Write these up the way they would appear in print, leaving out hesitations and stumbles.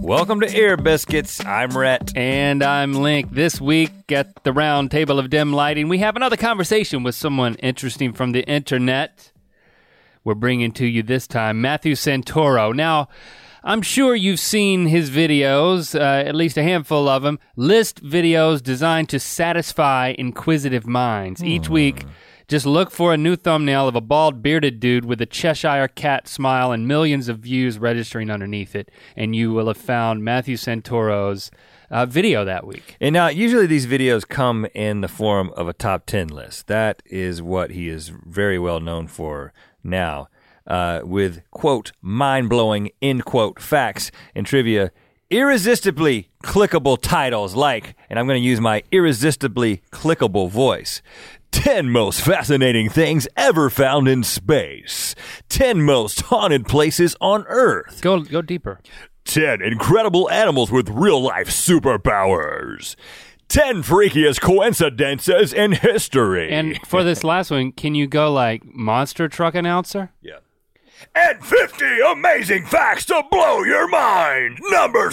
Welcome to Ear Biscuits. I'm Rhett. And I'm Link. This week at the round table of dim lighting, we have another conversation with someone interesting from the internet. We're bringing to you this time Matthew Santoro. Now, I'm sure you've seen his videos, at least a handful of them, list videos designed to satisfy inquisitive minds. Each week, just look for a new thumbnail of a bald, bearded dude with a Cheshire cat smile and millions of views registering underneath it, and you will have found Matthew Santoro's video that week. And now, usually these videos come in the form of a top 10 list. That is what he is very well known for now, with, quote, mind-blowing, end quote, facts and trivia, irresistibly clickable titles like, and I'm going to use my irresistibly clickable voice, 10 most fascinating things ever found in space. 10 most haunted places on Earth. Go deeper. 10 incredible animals with real-life superpowers. 10 freakiest coincidences in history. And for this last one, can you go like monster truck announcer? Yeah. And 50 amazing facts to blow your mind. Number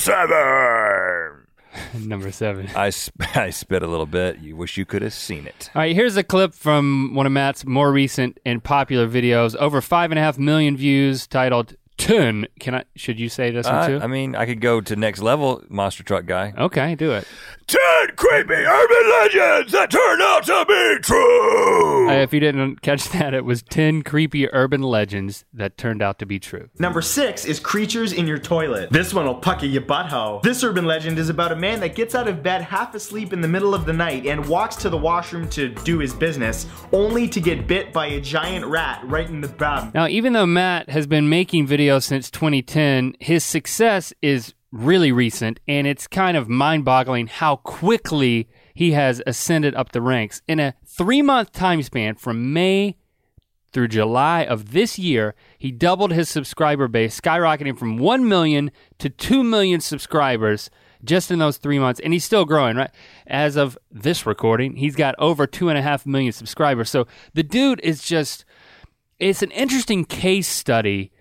7. Number 7. I spit a little bit. You wish you could have seen it. All right, here's a clip from one of Matt's more recent and popular videos. Over 5.5 million views, titled 10. Should you say this one too? I mean, I could go to next level, monster truck guy. Okay, do it. 10 creepy urban legends that turned out to be true. If you didn't catch that, it was 10 creepy urban legends that turned out to be true. Number 6 is creatures in your toilet. This one will pucker your butthole. This urban legend is about a man that gets out of bed half asleep in the middle of the night and walks to the washroom to do his business, only to get bit by a giant rat right in the bum. Now, even though Matt has been making videos since 2010, his success is really recent, and it's kind of mind-boggling how quickly he has ascended up the ranks. In a 3-month time span from May through July of this year, he doubled his subscriber base, skyrocketing from 1 million to 2 million subscribers just in those 3 months, and he's still growing, right? As of this recording, he's got over 2.5 million subscribers. So the dude is just, it's an interesting case study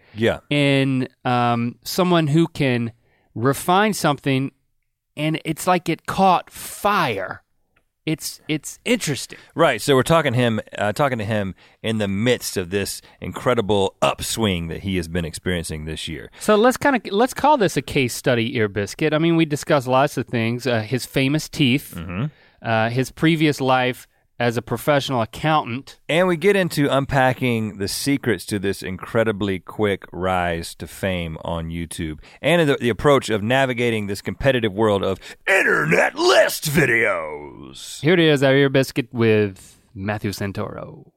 in someone who can refine something, and it's like it caught fire. It's interesting, right? So we're talking to him in the midst of this incredible upswing that he has been experiencing this year. So let's call this a case study, Ear Biscuit. I mean, we discussed lots of things: his famous teeth, his previous life as a professional accountant. And we get into unpacking the secrets to this incredibly quick rise to fame on YouTube and the approach of navigating this competitive world of internet list videos. Here it is, our Ear Biscuit with Matthew Santoro.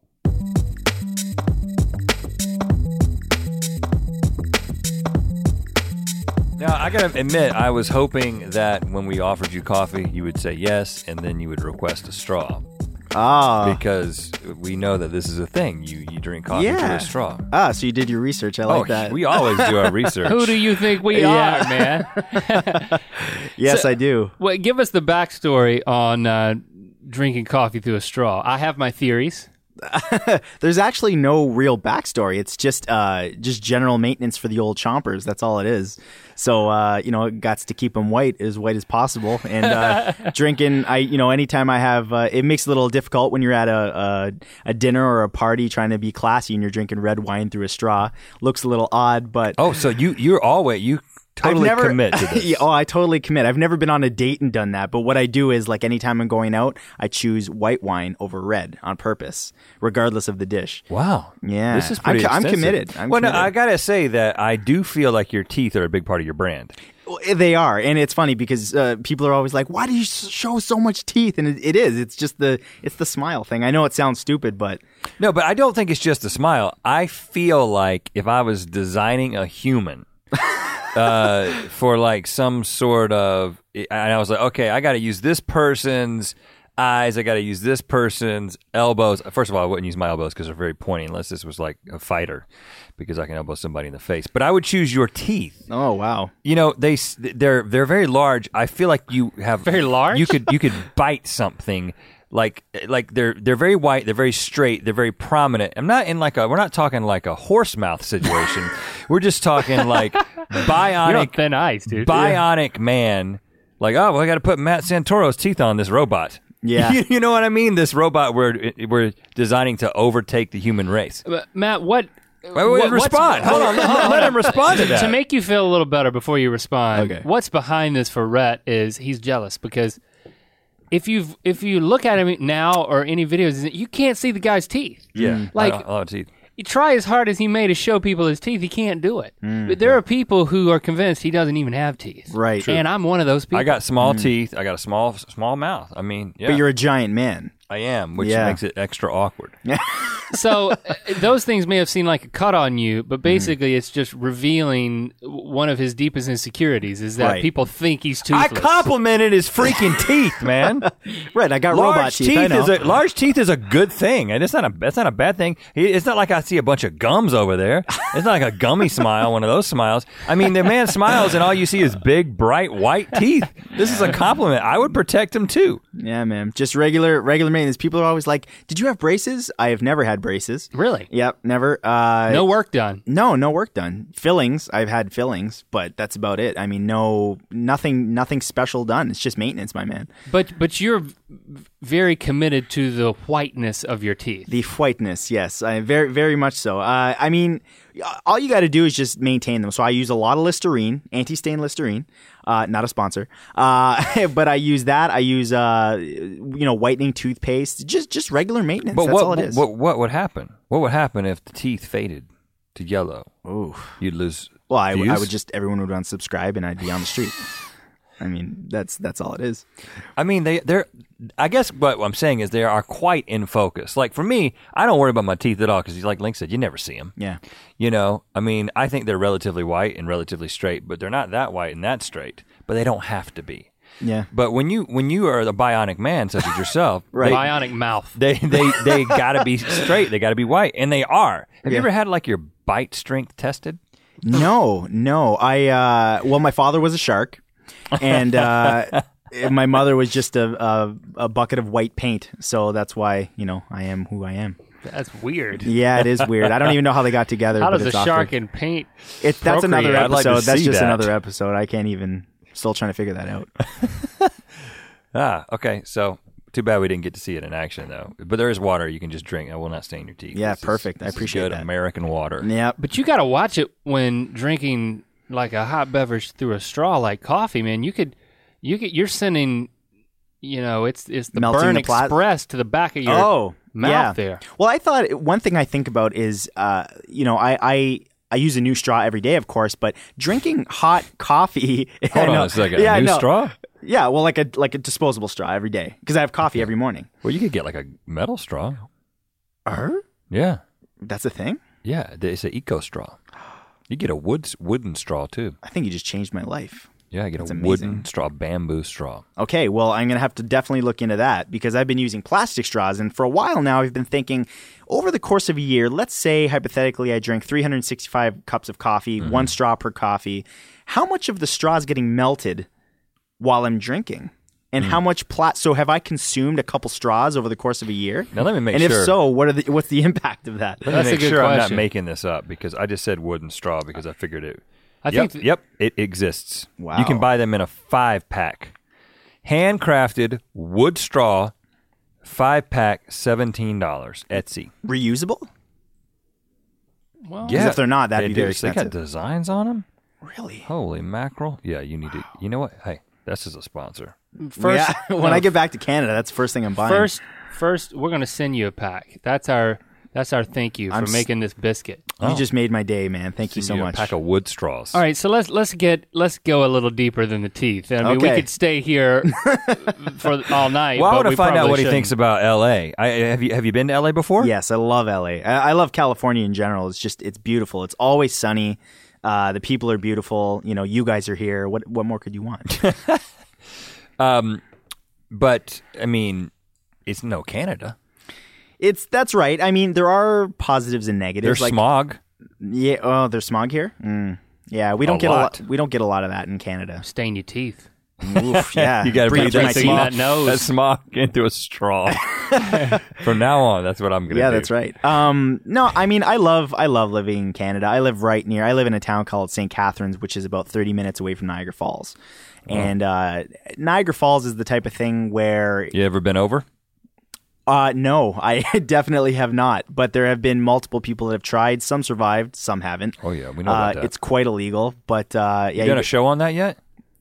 Now, I gotta admit, I was hoping that when we offered you coffee, you would say yes, and then you would request a straw. Because we know that this is a thing. You drink coffee through a straw. So you did your research. I like that. We always do our research. Who do you think we are, man? Yes, I do. Well, give us the backstory on drinking coffee through a straw. I have my theories. There's actually no real backstory. It's just general maintenance for the old chompers. That's all it is. So, it gets to keep them white as possible. And drinking, anytime I have, it makes it a little difficult when you're at a dinner or a party trying to be classy and you're drinking red wine through a straw. Looks a little odd, but... Oh, so you're always... Totally commit to this. I totally commit. I've never been on a date and done that, but what I do is, like, anytime I'm going out, I choose white wine over red on purpose, regardless of the dish. Wow. Yeah. This is pretty extensive. I'm committed. No, I gotta say that I do feel like your teeth are a big part of your brand. They are, and it's funny because people are always like, why do you show so much teeth? And it is. It's just the smile thing. I know it sounds stupid, but... No, but I don't think it's just the smile. I feel like if I was designing a human... for like some sort of, and I was like, okay, I got to use this person's eyes, I got to use this person's elbows. First of all, I wouldn't use my elbows because they're very pointy unless this was like a fighter, because I can elbow somebody in the face. But I would choose your teeth. Oh wow! They're very large. I feel like you have very large. You could bite something like they're very white, they're very straight, they're very prominent. We're not talking like a horse mouth situation. We're just talking like bionic, You're on thin ice, dude. bionic man. Like, oh, well, I got to put Matt Santoro's teeth on this robot. Yeah. You know what I mean? This robot we're designing to overtake the human race. But Matt, what? Respond. Hold on. Let him respond to that. To make you feel a little better before you respond, Okay. what's behind this for Rhett is he's jealous because if you look at him now or any videos, you can't see the guy's teeth. Yeah. Like- I don't have teeth. You try as hard as he may to show people his teeth, he can't do it. But there are people who are convinced he doesn't even have teeth. Right. True. And I'm one of those people. I got small teeth. I got a small mouth. I mean, yeah. But you're a giant man. I am, which Yeah. makes it extra awkward. So those things may have seemed like a cut on you, but basically it's just revealing one of his deepest insecurities is that Right. people think he's I toothless. complimented his freaking teeth, man. Right, I got robot Large teeth. I know. large teeth is a good thing, and that's not a bad thing. It's not like I see a bunch of gums over there. It's not like a gummy smile, one of those smiles. I mean, the man smiles, and all you see is big, bright, white teeth. This is a compliment. I would protect him too. Yeah, man. Just regular maintenance. People are always like, "Did you have braces?" I have never had braces. Really? Yep, never. No work done. No work done. Fillings, I've had fillings, but that's about it. I mean, nothing special done. It's just maintenance, my man. But you're very committed to the whiteness of your teeth. The whiteness, yes, very very much so. I mean, all you got to do is just maintain them. So I use a lot of Listerine, anti-stain Listerine. Not a sponsor, but I use that. I use whitening toothpaste. Just regular maintenance. But That's all it is. what would happen? What would happen if the teeth faded to yellow? Ooh. You'd lose. Well, I views? would just everyone would unsubscribe and I'd be on the street. I mean, that's all it is. I mean, they're. I guess what I'm saying is they are quite in focus. Like for me, I don't worry about my teeth at all because, like Link said, you never see them. Yeah. You know, I mean, I think they're relatively white and relatively straight, but they're not that white and that straight. But they don't have to be. Yeah. But when you are the bionic man such as yourself, Right. Bionic mouth. they gotta be straight. They gotta be white, and they are. Have you ever had like your bite strength tested? No. Well, my father was a shark, and my mother was just a bucket of white paint. So that's why I am who I am. That's weird. Yeah, it is weird. I don't even know how they got together. How but does a it's awkward. shark and paint? That's another procreate? I'd like to episode. That's see just that. another episode. I can't even. Still trying to figure that out. Okay. So too bad we didn't get to see it in action though. But there is water you can just drink. It will not stain your teeth. Yeah, This is- perfect. I this is appreciate good that. American water. Yeah. But you got to watch it when drinking like a hot beverage through a straw, like coffee. Man, you're sending. It's the Melting burn the plas- express to the back of your mouth there. Well, I thought one thing I think about is, I use a new straw every day, of course, but drinking hot coffee. Hold on a second. A new straw? Yeah, well, like a disposable straw every day because I have coffee every morning. Well, you could get like a metal straw. Er? Yeah. That's a thing? Yeah. It's an eco straw. You get a wooden straw too. I think you just changed my life. Yeah, I get That's a amazing. wooden straw, bamboo straw. Okay, well, I'm going to have to definitely look into that because I've been using plastic straws. And for a while now, I've been thinking over the course of a year, let's say hypothetically I drink 365 cups of coffee, one straw per coffee. How much of the straw is getting melted while I'm drinking? And how much so have I consumed a couple straws over the course of a year? Now let me make and sure. if so, what's the impact of that? Let That's me a make good sure I'm not question. making this up because I just said wooden straw because I figured it. I Yep, think yep, it exists. Wow. You can buy them in a 5-pack. Handcrafted wood straw, 5-pack, $17. Etsy. Reusable? well, Yeah, if they're not, that'd they be do. very They got expensive. designs on them? Really? Holy mackerel. Yeah, you need to. You know what? Hey, this is a sponsor. first Yeah, when I get back to Canada, that's the first thing I'm buying. first we're gonna send you a pack. That's our thank you for making this biscuit. You just made my day, man. Thank you so You much. A pack of wood straws. All right, so let's go a little deeper than the teeth. I mean, we Okay. could stay here for all night. Well, I but want to we find out probably what he shouldn't. thinks about L.A. Have you been to L.A. before? Yes, I love LA. I love California in general. It's beautiful. It's always sunny. The people are beautiful. You guys are here. What more could you want? But I mean, it's no Canada. That's right. I mean, there are positives and negatives. There's smog. Yeah. Oh, there's smog here. Yeah, we don't A get lot. We don't get a lot of that in Canada. Stain your teeth. Oof, yeah. You got to Breathe breathe through my that teeth. smog, That nose. that smog into a straw. From now on, that's what I'm going to do. Yeah, that's right. No, I mean, I love living in Canada. I live in a town called St. Catharines, which is about 30 minutes away from Niagara Falls. And Niagara Falls is the type of thing where... You ever been over? No, I definitely have not. But there have been multiple people that have tried. Some survived, some haven't. Oh, yeah, we know about that. It's quite illegal, but yeah. You done a show on that yet?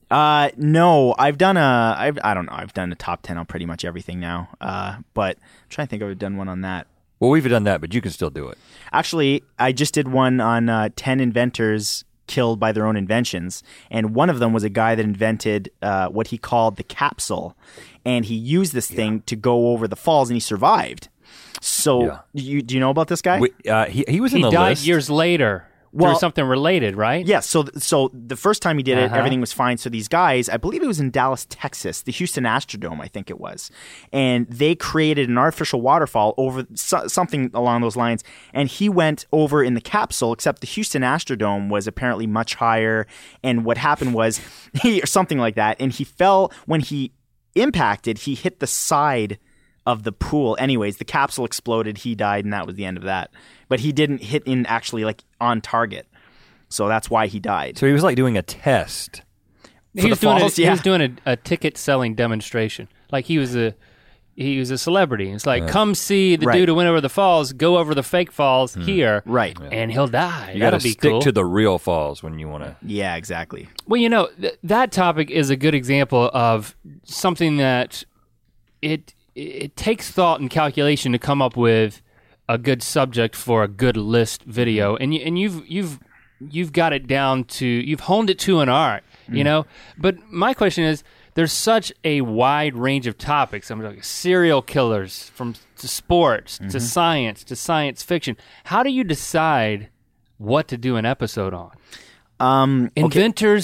No, I've done I don't know. I've done a top 10 on pretty much everything now. But I'm trying to think if I've done one on that. Well, we've done that, but you can still do it. Actually, I just did one on 10 inventors killed by their own inventions, and one of them was a guy that invented what he called the capsule, and he used this thing to go over the falls, and he survived. So, do you know about this guy? He was in He the died list. years later. Well- through something related, right? Yeah, so the first time he did it, everything was fine. So these guys, I believe it was in Dallas, Texas, the Houston Astrodome, I think it was, and they created an artificial waterfall over something along those lines. And he went over in the capsule, except the Houston Astrodome was apparently much higher. And what happened was or something like that, and he fell when he impacted. He hit the side of the pool. Anyways, the capsule exploded. He died, and that was the end of that. But he didn't hit in actually like on target, so that's why he died. So he was like doing a test. He was falls, doing a ticket selling demonstration. Like he was a celebrity. It's like, come see the Right. dude who went over the falls, go over the fake falls here, Right. and he'll die. You got to That'll be stick cool. to the real falls when you want to. Yeah, exactly. Well, you know, that topic is a good example of something that it takes thought and calculation to come up with a good subject for a good list video, and you've got it down to, you've honed it to an art, you know. But my question is, there's such a wide range of topics. I'm like serial killers, to sports, to science fiction. How do you decide what to do an episode on? Inventors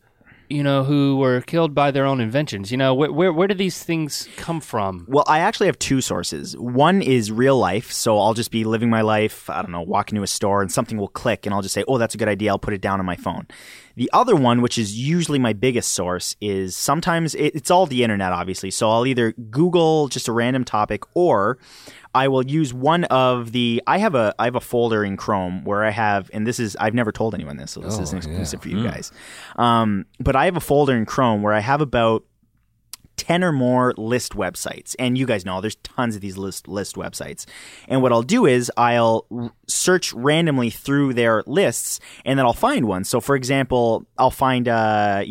who were killed by their own inventions. You know, where do these things come from? Well, I actually have two sources. One is real life, so I'll just be living my life, I don't know, walking to a store and something will click and I'll just say, oh, that's a good idea, I'll put it down on my phone. The other one, which is usually my biggest source, is sometimes it's all the internet, obviously. So I'll either Google just a random topic, or I will use one of the. I have a folder in Chrome where I have, and this is, I've never told anyone this, so this is an exclusive for you guys. But I have a folder in Chrome where I have about 10 or more list websites, and you guys know there's tons of these list websites. And what I'll do is I'll search randomly through their lists, and then I'll find one. So, for example, I'll find the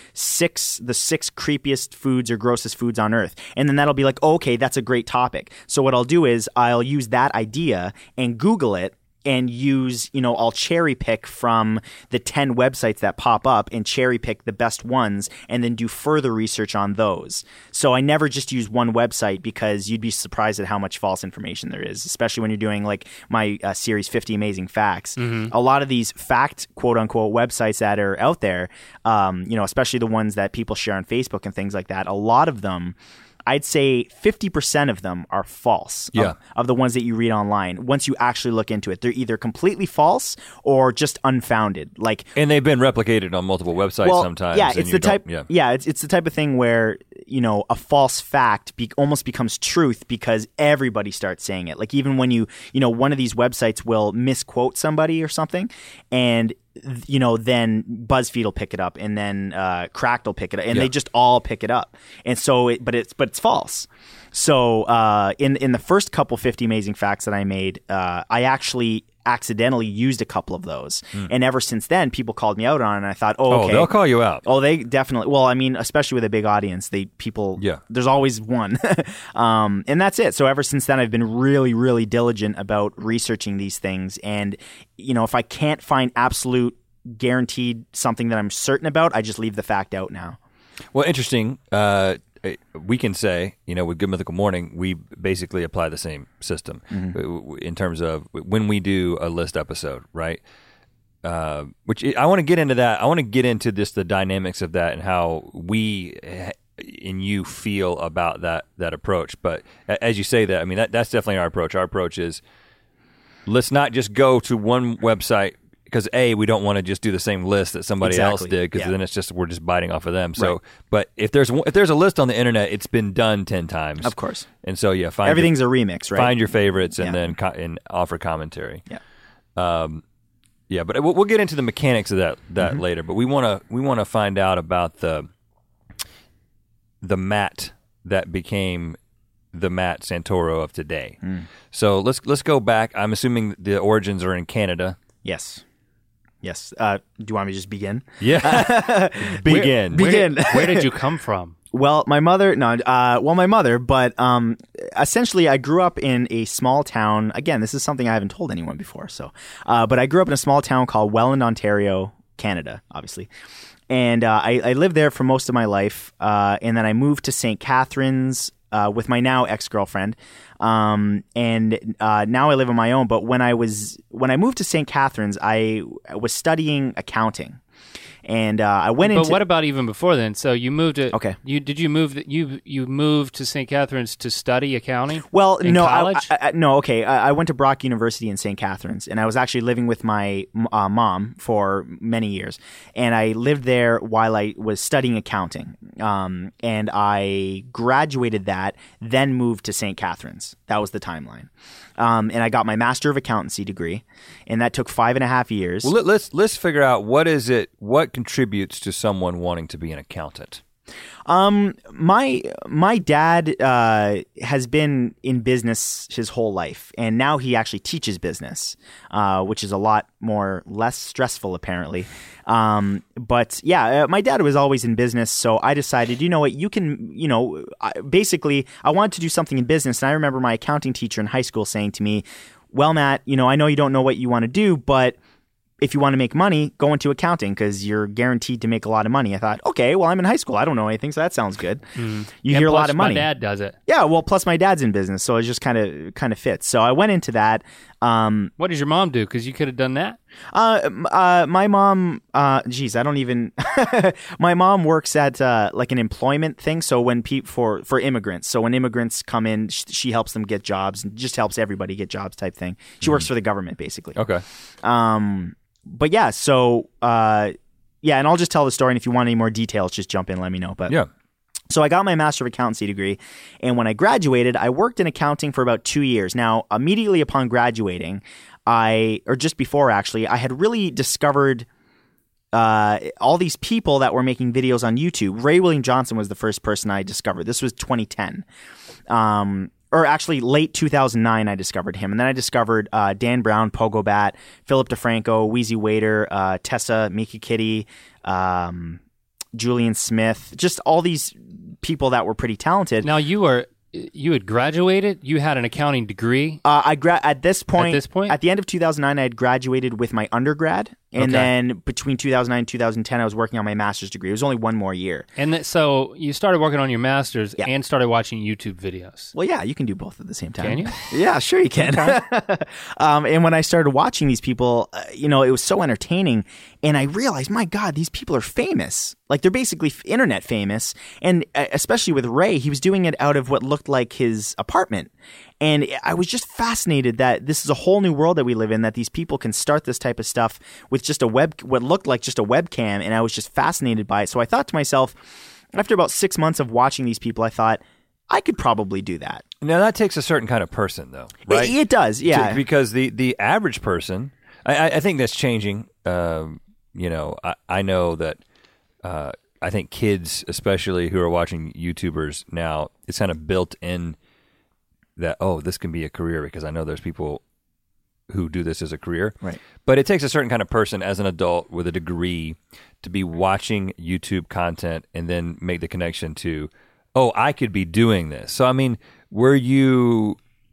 6 creepiest foods or grossest foods on Earth, and then that'll be like, oh, okay, that's a great topic. So what I'll do is I'll use that idea and Google it. And use, I'll cherry pick from the 10 websites that pop up and cherry pick the best ones and then do further research on those. So I never just use one website, because you'd be surprised at how much false information there is, especially when you're doing like my series 50 Amazing Facts. A lot of these fact, quote unquote, websites that are out there, especially the ones that people share on Facebook and things like that, a lot of them, I'd say 50% of them are false. Of the ones that you read online. Once you actually look into it, they're either completely false or just unfounded. And they've been replicated on multiple websites sometimes. Yeah, it's the type. Yeah, it's the type of thing where a false fact almost becomes truth because everybody starts saying it. Like even when one of these websites will misquote somebody or something, and then BuzzFeed will pick it up, and then Cracked will pick it up, and they just all pick it up. And so, but it's false. So in the first couple 50 Amazing Facts that I made, I actually accidentally used a couple of those, and ever since then, people called me out on it. And I thought, okay, they'll call you out. Oh, they definitely. Well, I mean, especially with a big audience, there's always one, and that's it. So ever since then, I've been really, really diligent about researching these things, and if I can't find absolute guaranteed something that I'm certain about, I just leave the fact out now. Well, interesting. We can say, with Good Mythical Morning, we basically apply the same system in terms of when we do a list episode, right? Which I want to get into that. I want to get into the dynamics of that and how we and you feel about that approach. But as you say that, I mean, that's definitely our approach. Our approach is, let's not just go to one website because we don't want to just do the same list that somebody else Exactly. did, because Yeah. then it's just we're just biting off of them. So, Right. but if there's a list on the internet, it's been done 10 times, Of course. and so find Everything's a remix, right? find your favorites and Yeah. then and offer commentary. Yeah. Yeah, but we'll get into the mechanics of that Mm-hmm. later. But we want to find out about the Matt that became the Matt Santoro of today. So let's go back. I'm assuming the origins are in Canada. Yes. Yes. Do you want me to just begin? Yeah, begin. Where did you come from? Well, my mother, but essentially I grew up in a small town. Again, this is something I haven't told anyone before. So, but I grew up in a small town called Welland, Ontario, Canada, obviously. And I lived there for most of my life. And then I moved to St. Catharines with my now ex-girlfriend. And now I live on my own. But when I moved to St. Catharines, I was studying accounting. And I went into. But what about even before then? So you moved to. Okay. You moved to St. Catharines to study accounting? Well, in no, college? I went to Brock University in St. Catharines, and I was actually living with my mom for many years, and I lived there while I was studying accounting, and I graduated that, then moved to St. Catharines. That was the timeline, and I got my Master of Accountancy degree, and that took 5.5 years. Well, let's figure out what contributes to someone wanting to be an accountant. My dad has been in business his whole life, and now he actually teaches business, which is a lot less stressful apparently. But yeah, my dad was always in business, so I decided, you know what, basically I wanted to do something in business, and I remember my accounting teacher in high school saying to me, "Well, Matt, I know you don't know what you want to do, but if you want to make money, go into accounting because you're guaranteed to make a lot of money." I thought, okay, well, I'm in high school. I don't know anything, so that sounds good. You hear a lot of money. My dad does it. Yeah, well, plus my dad's in business, so it just kind of fits. So I went into that. What does your mom do? Because you could have done that. My mom, I don't even. My mom works at like an employment thing. So when for immigrants, so when immigrants come in, she helps them get jobs and just helps everybody get jobs type thing. She works for the government basically. Okay. But yeah, so and I'll just tell the story, and if you want any more details, just jump in, let me know. But Yeah. so I got my Master of Accountancy degree, and when I graduated, I worked in accounting for about 2 years. Now, immediately upon graduating, or just before actually, I had really discovered all these people that were making videos on YouTube. Ray William Johnson was the first person I discovered. This was 2010. Or actually late 2009, I discovered him. And then I discovered Dan Brown, Pogo Bat, Philip DeFranco, Wheezy Waiter, Tessa, Mika Kitty, Julian Smith, just all these people that were pretty talented. Now you had graduated. You had an accounting degree. At this point, at the end of 2009, I had graduated with my undergrad, and Okay. then between 2009 and 2010, I was working on my master's degree. It was only one more year. And so you started working on your master's Yeah. and started watching YouTube videos. Well, yeah, you can do both at the same time. Can you? Yeah, sure you can. And when I started watching these people, it was so entertaining, and I realized, my God, these people are famous. Like, they're basically internet famous, and especially with Ray, he was doing it out of what looked like his apartment. And I was just fascinated that this is a whole new world that we live in, that these people can start this type of stuff with just what looked like just a webcam, and I was just fascinated by it. So I thought to myself, after about 6 months of watching these people, I thought, I could probably do that. Now that takes a certain kind of person, though, right? It does, yeah. Because the average person, I think that's changing. I know that. I think kids, especially who are watching YouTubers now, it's kind of built in that, this can be a career, because I know there's people who do this as a career. Right. But it takes a certain kind of person as an adult with a degree to be watching YouTube content and then make the connection to, I could be doing this. So, I mean, were you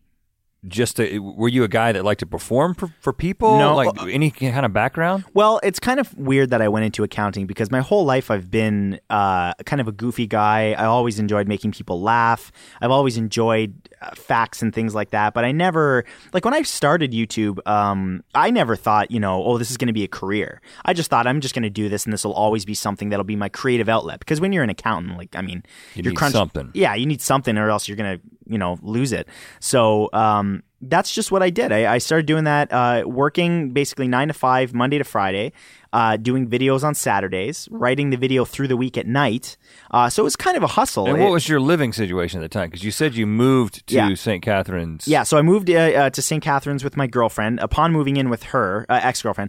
a guy that liked to perform for people? No. Like any kind of background? Well, it's kind of weird that I went into accounting, because my whole life I've been kind of a goofy guy. I always enjoyed making people laugh. I've always enjoyed facts and things like that. But I never, like when I started YouTube, I never thought, this is going to be a career. I just thought, I'm just going to do this, and this will always be something that'll be my creative outlet. Because when you're an accountant, you you're need something. Yeah, you need something, or else you're going to lose it. So that's just what I did. I started doing that, working basically 9 to 5, Monday to Friday, doing videos on Saturdays, writing the video through the week at night. So it was kind of a hustle. And what was your living situation at the time? Because you said you moved to St. Catharines. Yeah, so I moved to St. Catharines with my girlfriend. Upon moving in with her, ex-girlfriend,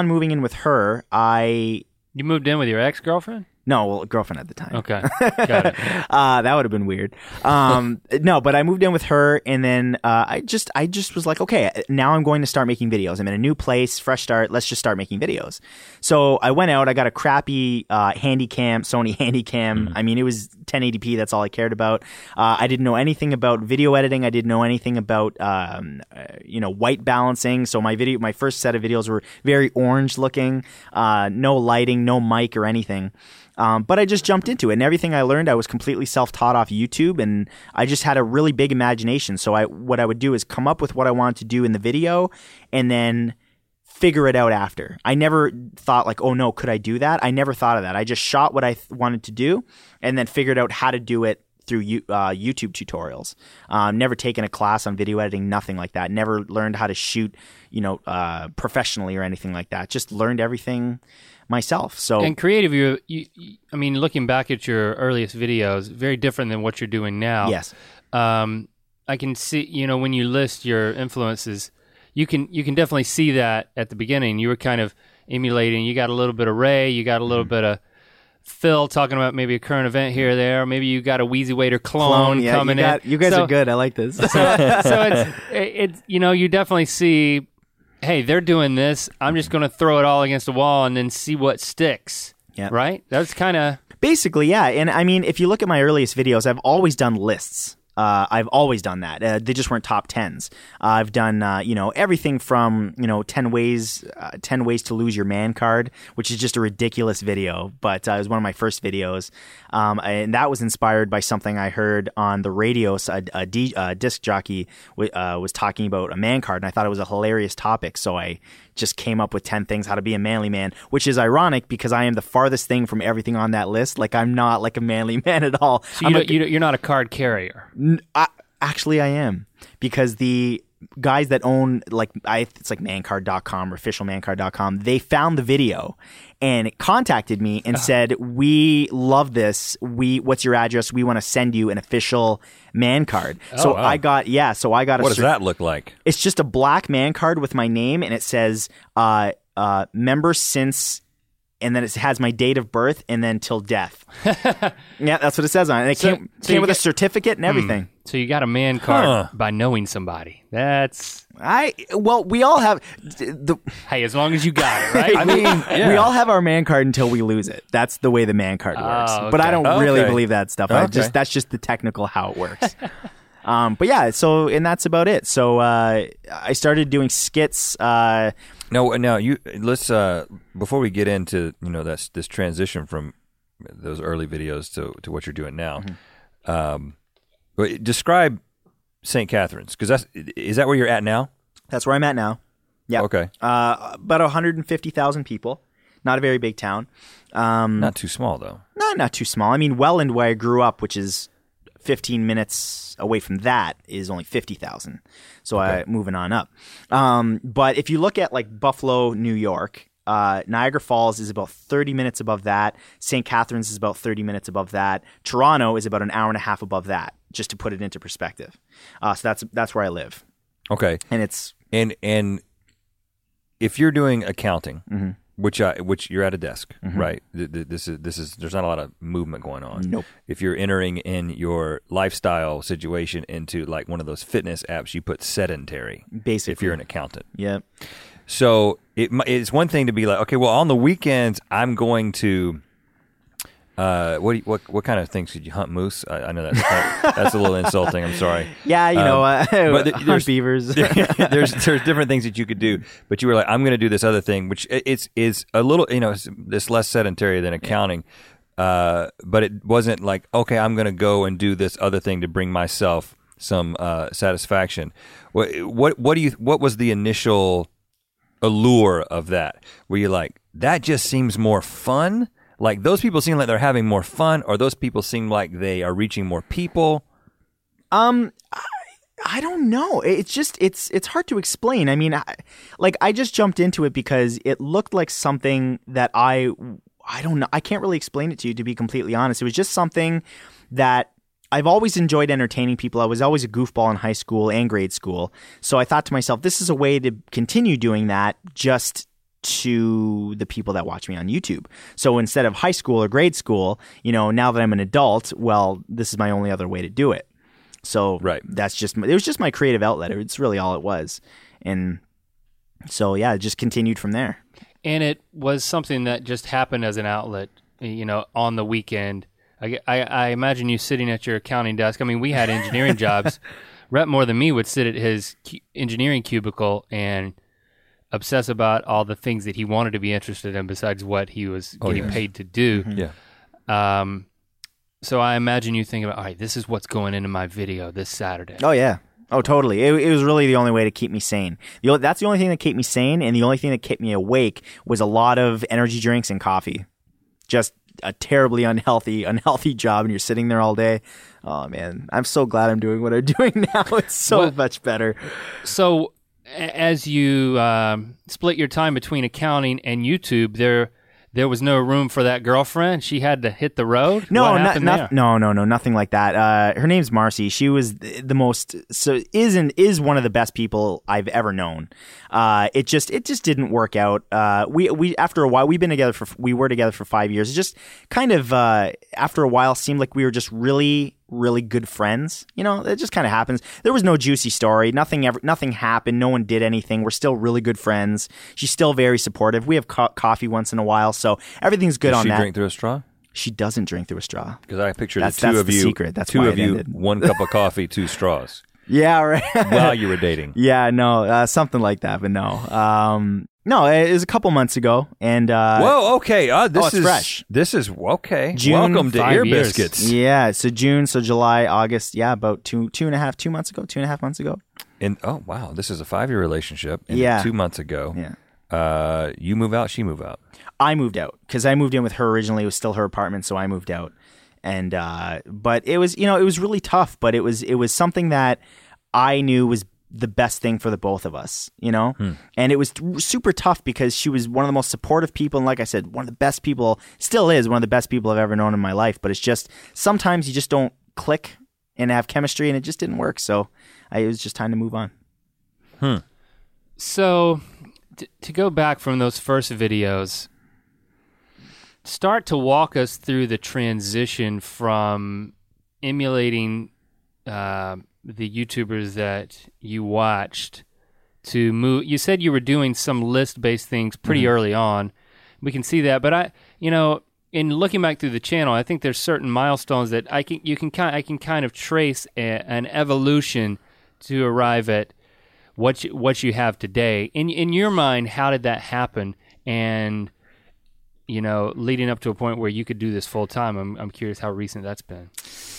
You moved in with your ex-girlfriend? No, well, girlfriend at the time. Okay, got it. That would have been weird. No, but I moved in with her, and then I just was like, okay, now I'm going to start making videos. I'm in a new place, fresh start. Let's just start making videos. So I went out. I got a crappy Sony Handycam. I mean, it was 1080p. That's all I cared about. I didn't know anything about video editing. I didn't know anything about white balancing. So my first set of videos were very orange looking. No lighting, no mic or anything. But I just jumped into it, and everything I learned, I was completely self-taught off YouTube, and I just had a really big imagination. So what I would do is come up with what I wanted to do in the video, and then figure it out after. I never thought like, oh no, could I do that? I never thought of that. I just shot what I wanted to do, and then figured out how to do it through YouTube tutorials. Never taken a class on video editing, nothing like that. Never learned how to shoot, professionally or anything like that. Just learned everything myself. So and creative, I mean, looking back at your earliest videos, very different than what you're doing now. Yes. I can see, when you list your influences, you can definitely see that at the beginning. You were kind of emulating. You got a little bit of Ray, you got a little bit of Phil talking about maybe a current event here or there. Maybe you got a Wheezy Waiter clone coming in. You guys are good. I like this. So it's you definitely see, hey, they're doing this. I'm just going to throw it all against the wall and then see what sticks. Yeah. Right? That's kind of... Basically, yeah. And I mean, if you look at my earliest videos, I've always done lists. I've always done that. They just weren't top 10s. I've done, everything from, 10 ways to lose your man card, which is just a ridiculous video, but it was one of my first videos. And that was inspired by something I heard on the radio. A disc jockey was talking about a man card, and I thought it was a hilarious topic. So I just came up with 10 things how to be a manly man, which is ironic because I am the farthest thing from everything on that list. Like, I'm not like a manly man at all. So you're not a card carrier. Actually, I am, because the guys that own it's like mancard.com or officialmancard.com, they found the video and contacted me and said, we love this. What's your address? We want to send you an official man card. So wow. I got What does that look like? It's just a black man card with my name, and it says member since, and then it has my date of birth and then till death. Yeah, that's what it says on it. And it came with a certificate and everything. So you got a man card by knowing somebody. That's... we all have... Hey, as long as you got it, right? I mean, we all have our man card until we lose it. That's the way the man card works. Okay. But I don't really believe that stuff. That's just the technical how it works. But yeah, and that's about it. So I started doing skits. Now let's before we get into this transition from those early videos to what you're doing now. Describe St. Catharines, because is that where you're at now? That's where I'm at now. Yeah. Okay. About 150,000 people. Not a very big town. Not too small though. No, not too small. I mean, Welland, where I grew up, which is 15 minutes away from that, is only 50,000. So I'm moving on up. But if you look at like Buffalo, New York, Niagara Falls is about 30 minutes above that. St. Catharines is about 30 minutes above that. Toronto is about an hour and a half above that, just to put it into perspective. So that's where I live. Okay. And it's... And if you're doing accounting, which you're at a desk, right? This is there's not a lot of movement going on. Nope. If you're entering in your lifestyle situation into like one of those fitness apps, you put sedentary. Basically. If you're an accountant. Yeah. So it's one thing to be like, okay, well, on the weekends I'm going to. What kind of things could you hunt? Moose? I know that's a little insulting. I'm sorry. Yeah, but hunt beavers. there's different things that you could do, but you were like, I'm going to do this other thing, which is a little, it's less sedentary than accounting. But it wasn't like, okay, I'm going to go and do this other thing to bring myself some satisfaction. What was the initial allure of that? Were you like, that just seems more fun? Like, those people seem like they're having more fun, or those people seem like they are reaching more people? I don't know. It's just it's hard to explain. I mean, I just jumped into it because it looked like something that I don't know. I can't really explain it to you, to be completely honest. It was just something that I've always enjoyed entertaining people. I was always a goofball in high school and grade school. So I thought to myself, this is a way to continue doing that just to the people that watch me on YouTube. So instead of high school or grade school, now that I'm an adult, well, this is my only other way to do it. So right. it was just my creative outlet. It's really all it was. And so, yeah, it just continued from there. And it was something that just happened as an outlet, on the weekend. I imagine you sitting at your accounting desk. I mean, we had engineering jobs. Rhett more than me would sit at his engineering cubicle and obsess about all the things that he wanted to be interested in besides what he was getting paid to do. Mm-hmm. Yeah. So I imagine you think about, all right, this is what's going into my video this Saturday. Oh, yeah. Oh, totally. It was really the only way to keep me sane. That's the only thing that kept me sane, and the only thing that kept me awake was a lot of energy drinks and coffee. Just a terribly unhealthy job, and you're sitting there all day. Oh, man. I'm so glad I'm doing what I'm doing now. It's so much better. So as you split your time between accounting and YouTube, there was no room for that girlfriend? She had to hit the road? No, what happened there? No, nothing like that. Her name's Marcy. She was the most, is one of the best people I've ever known. It just didn't work out. We after a while, we were together for 5 years. It just kind of, after a while, seemed like we were just really good friends. It just kind of happens. There was no juicy story. Nothing happened. No one did anything. We're still really good friends. She's still very supportive. We have coffee once in a while, so everything's good on that. Does she drink through a straw? She doesn't drink through a straw. Because I picture that's the two of the you. Secret. That's two why of you, ended. 1 cup of coffee, 2 straws. Yeah, right. While you were dating. Yeah, no, something like that, but no. No, it was a couple months ago, and whoa, okay. This is fresh. This is okay. June, welcome to Ear years. Biscuits. Yeah, so June, so July, August. Yeah, about 2.5 months ago. And oh wow, this is a 5-year relationship. And yeah, 2 months ago. Yeah. You move out, she move out. I moved out because I moved in with her originally. It was still her apartment, so I moved out. And but it was, it was really tough. But it was something that I knew was the best thing for the both of us, and it was super tough because she was one of the most supportive people, and like I said, one of the best people, still is one of the best people I've ever known in my life. But it's just sometimes you just don't click and have chemistry, and it just didn't work. So it was just time to move on. So to go back from those first videos, start to walk us through the transition from emulating the YouTubers that you watched to move. You said you were doing some list-based things pretty early on. We can see that, but in looking back through the channel, I think there's certain milestones that I can kind of trace an evolution to arrive at what you have today. In your mind, how did that happen? And leading up to a point where you could do this full time. I'm curious how recent that's been.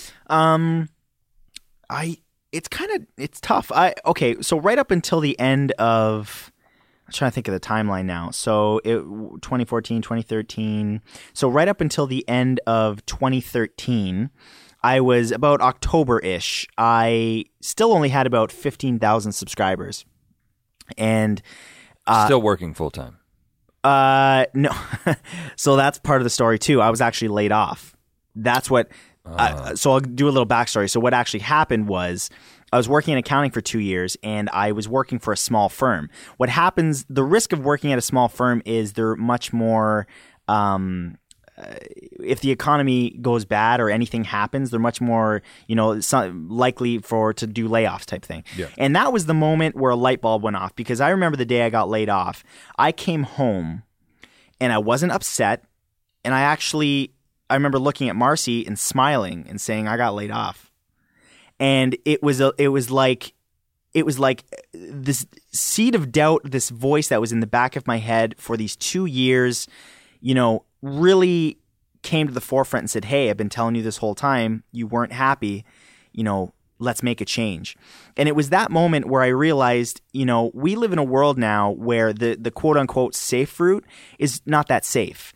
It's tough. So right up until the end of, I'm trying to think of the timeline now. So 2014, 2013. So right up until the end of 2013, I was about October-ish. I still only had about 15,000 subscribers. And still working full time. No. So that's part of the story too. I was actually laid off. That's what. So I'll do a little backstory. So what actually happened was I was working in accounting for 2 years, and I was working for a small firm. What happens, the risk of working at a small firm is they're much more, if the economy goes bad or anything happens, they're much more, likely to do layoffs type thing. Yeah. And that was the moment where a light bulb went off, because I remember the day I got laid off. I came home and I wasn't upset, and I remember looking at Marcy and smiling and saying, I got laid off. And it was like this seed of doubt, this voice that was in the back of my head for these 2 years, really came to the forefront and said, hey, I've been telling you this whole time, you weren't happy, let's make a change. And it was that moment where I realized, we live in a world now where the quote unquote safe route is not that safe.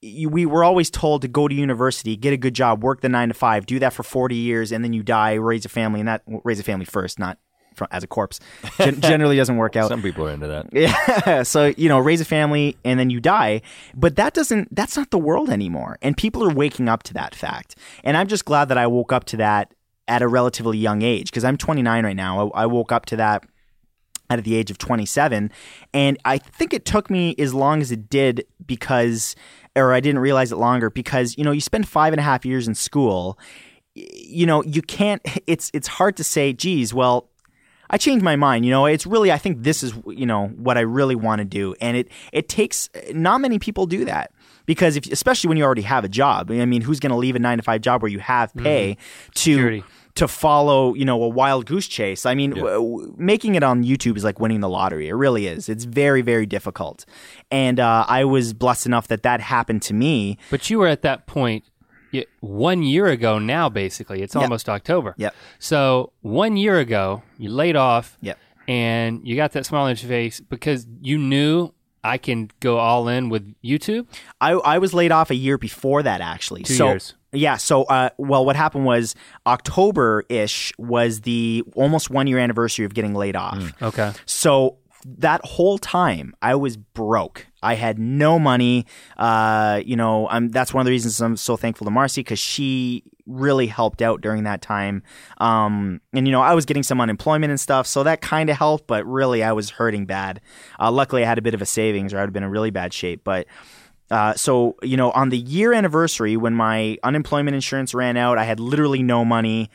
we were always told to go to university, get a good job, work the 9 to 5, do that for 40 years, and then you die, raise a family, and raise a family first, not as a corpse. Generally doesn't work out. Some people are into that. Yeah. So, raise a family and then you die. But that's not the world anymore. And people are waking up to that fact. And I'm just glad that I woke up to that at a relatively young age, because I'm 29 right now. I woke up to that at the age of 27. And I think it took me as long as it did or I didn't realize it longer because, you spend 5.5 years in school. You can't, it's hard to say, geez, well, I changed my mind. It's really, I think this is, what I really want to do. And it takes, not many people do that because especially when you already have a job. I mean, who's going to leave a 9 to 5 job where you have pay to follow, a wild goose chase? I mean, making it on YouTube is like winning the lottery. It really is. It's very, very difficult. And I was blessed enough that happened to me. But you were at that point 1 year ago now, basically. It's almost October. Yep. So 1 year ago, you laid off Yep. and you got that smile on your face because you knew I can go all in with YouTube? I was laid off a year before that, actually. 2 years. Yeah. So, what happened was October-ish was the almost 1 year anniversary of getting laid off. Okay. So that whole time I was broke. I had no money. That's one of the reasons I'm so thankful to Marcy, because she really helped out during that time. I was getting some unemployment and stuff, so that kind of helped, but really I was hurting bad. Luckily I had a bit of a savings or I would have been in really bad shape. But on the year anniversary when my unemployment insurance ran out, I had literally no money.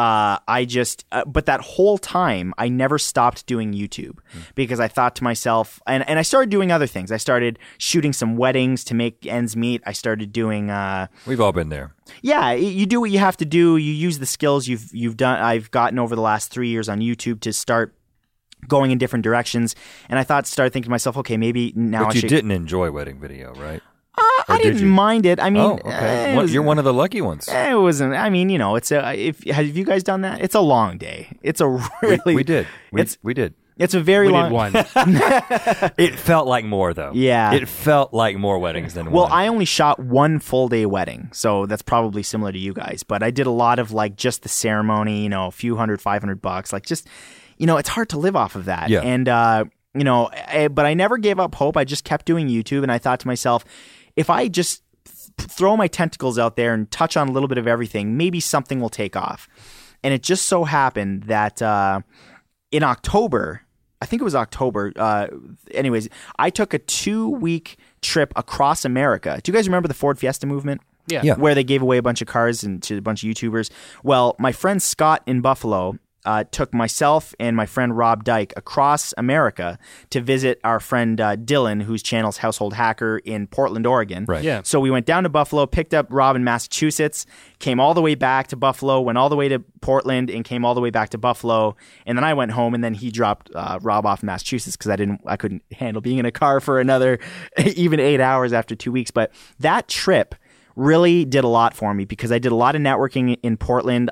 But that whole time, I never stopped doing YouTube because I thought to myself, and I started doing other things. I started shooting some weddings to make ends meet. I started doing. We've all been there. Yeah, you do what you have to do. You use the skills you've done. I've gotten over the last 3 years on YouTube to start going in different directions. And I started thinking to myself, okay, maybe now. But you didn't enjoy wedding video, right? I didn't mind it. I mean, okay. You're one of the lucky ones. It wasn't. I mean, it's have you guys done that? It's a long day. It's a really. We did. We did. It's a very long. We did one. It felt like more though. Yeah. It felt like more weddings than one. Well, I only shot one full day wedding, so that's probably similar to you guys. But I did a lot of just the ceremony. A few $100-$500. It's hard to live off of that. Yeah. And but I never gave up hope. I just kept doing YouTube, and I thought to myself, if I just throw my tentacles out there and touch on a little bit of everything, maybe something will take off. And it just so happened that in October, I think it was October, anyways, I took a 2-week trip across America. Do you guys remember the Ford Fiesta movement? Yeah. Where they gave away a bunch of cars to a bunch of YouTubers. Well, my friend Scott in Buffalo took myself and my friend Rob Dyke across America to visit our friend Dylan, whose channel's Household Hacker in Portland, Oregon. Right. Yeah. So we went down to Buffalo, picked up Rob in Massachusetts, came all the way back to Buffalo, went all the way to Portland, and came all the way back to Buffalo. And then I went home, and then he dropped Rob off in Massachusetts because I couldn't handle being in a car for another even 8 hours after 2 weeks. But that trip really did a lot for me because I did a lot of networking in Portland.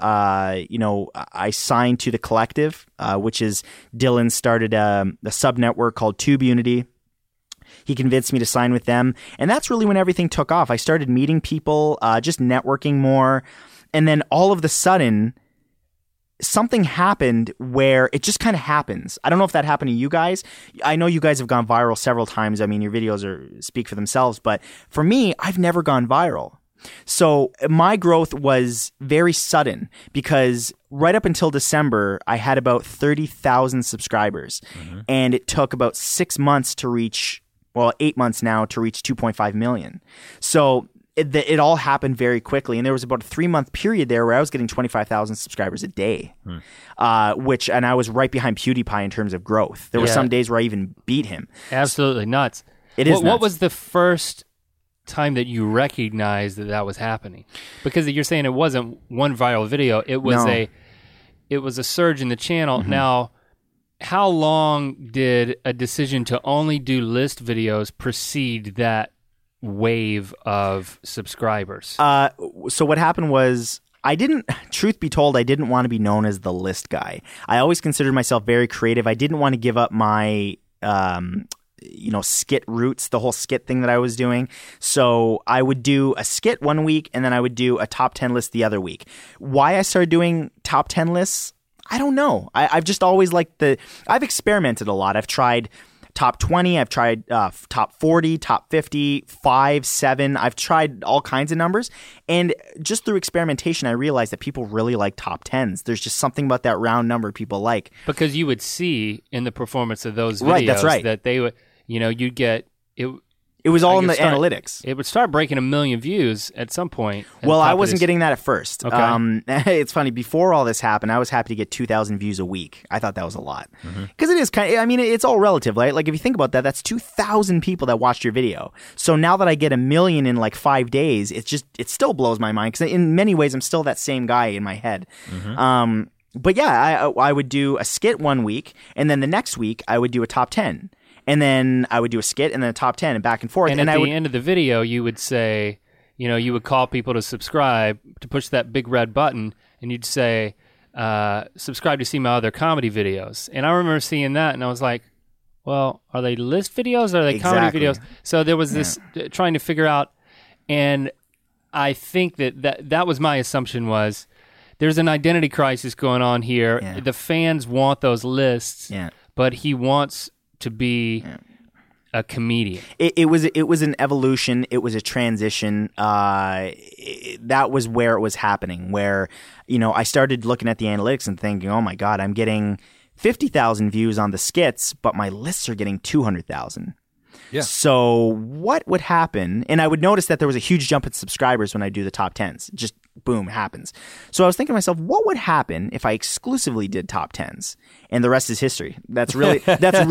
I signed to The Collective, which is Dylan started a sub network called Tube Unity. He convinced me to sign with them. And that's really when everything took off. I started meeting people, just networking more. And then all of the sudden, something happened where it just kind of happens. I don't know if that happened to you guys. I know you guys have gone viral several times. I mean, your videos speak for themselves. But for me, I've never gone viral. So my growth was very sudden because right up until December, I had about 30,000 subscribers. Mm-hmm. And it took about 6 months to reach, 8 months now to reach 2.5 million. So it all happened very quickly. And there was about a 3-month period there where I was getting 25,000 subscribers a day, and I was right behind PewDiePie in terms of growth. There were some days where I even beat him. Absolutely nuts. It is nuts. What was the first time that you recognized that was happening? Because you're saying it wasn't one viral video. It was a surge in the channel. Mm-hmm. Now, how long did a decision to only do list videos precede that wave of subscribers? So what happened was truth be told, I didn't want to be known as the list guy. I always considered myself very creative. I didn't want to give up my skit roots, the whole skit thing that I was doing. So I would do a skit one week, and then I would do a top 10 list the other week. Why I started doing top 10 lists, I don't know. I've just always liked I've experimented a lot. I've tried top 20, I've tried top 40, top 50, 5, 7. I've tried all kinds of numbers. And just through experimentation, I realized that people really like top 10s. There's just something about that round number people like. Because you would see in the performance of those videos Right, that's right. that they would, you'd get it. It was all in the analytics. It would start breaking 1 million views at some point. Well, I wasn't getting that at first. Okay. It's funny. Before all this happened, I was happy to get 2,000 views a week. I thought that was a lot. Because it is it's all relative, right? Like, if you think about that, that's 2,000 people that watched your video. So now that I get 1 million in like 5 days, it still blows my mind. Because in many ways, I'm still that same guy in my head. But yeah, I would do a skit one week, and then the next week, I would do a top 10. And then I would do a skit and then a top 10 and back and forth. And at the end of the video, you would say, you would call people to subscribe, to push that big red button, and you'd say, subscribe to see my other comedy videos. And I remember seeing that, and I was like, well, are they list videos or are they comedy videos? So there was this trying to figure out, and I think that was my assumption was, there's an identity crisis going on here. Yeah. The fans want those lists, but he wants to be a comedian. It was an evolution. It was a transition. That was where it was happening. Where I started looking at the analytics and thinking, oh my God, I'm getting 50,000 views on the skits, but my lists are getting 200,000. Yeah. So what would happen? And I would notice that there was a huge jump in subscribers when I do the top 10s. Just boom, happens. So I was thinking to myself, what would happen if I exclusively did top 10s? And the rest is history. That's really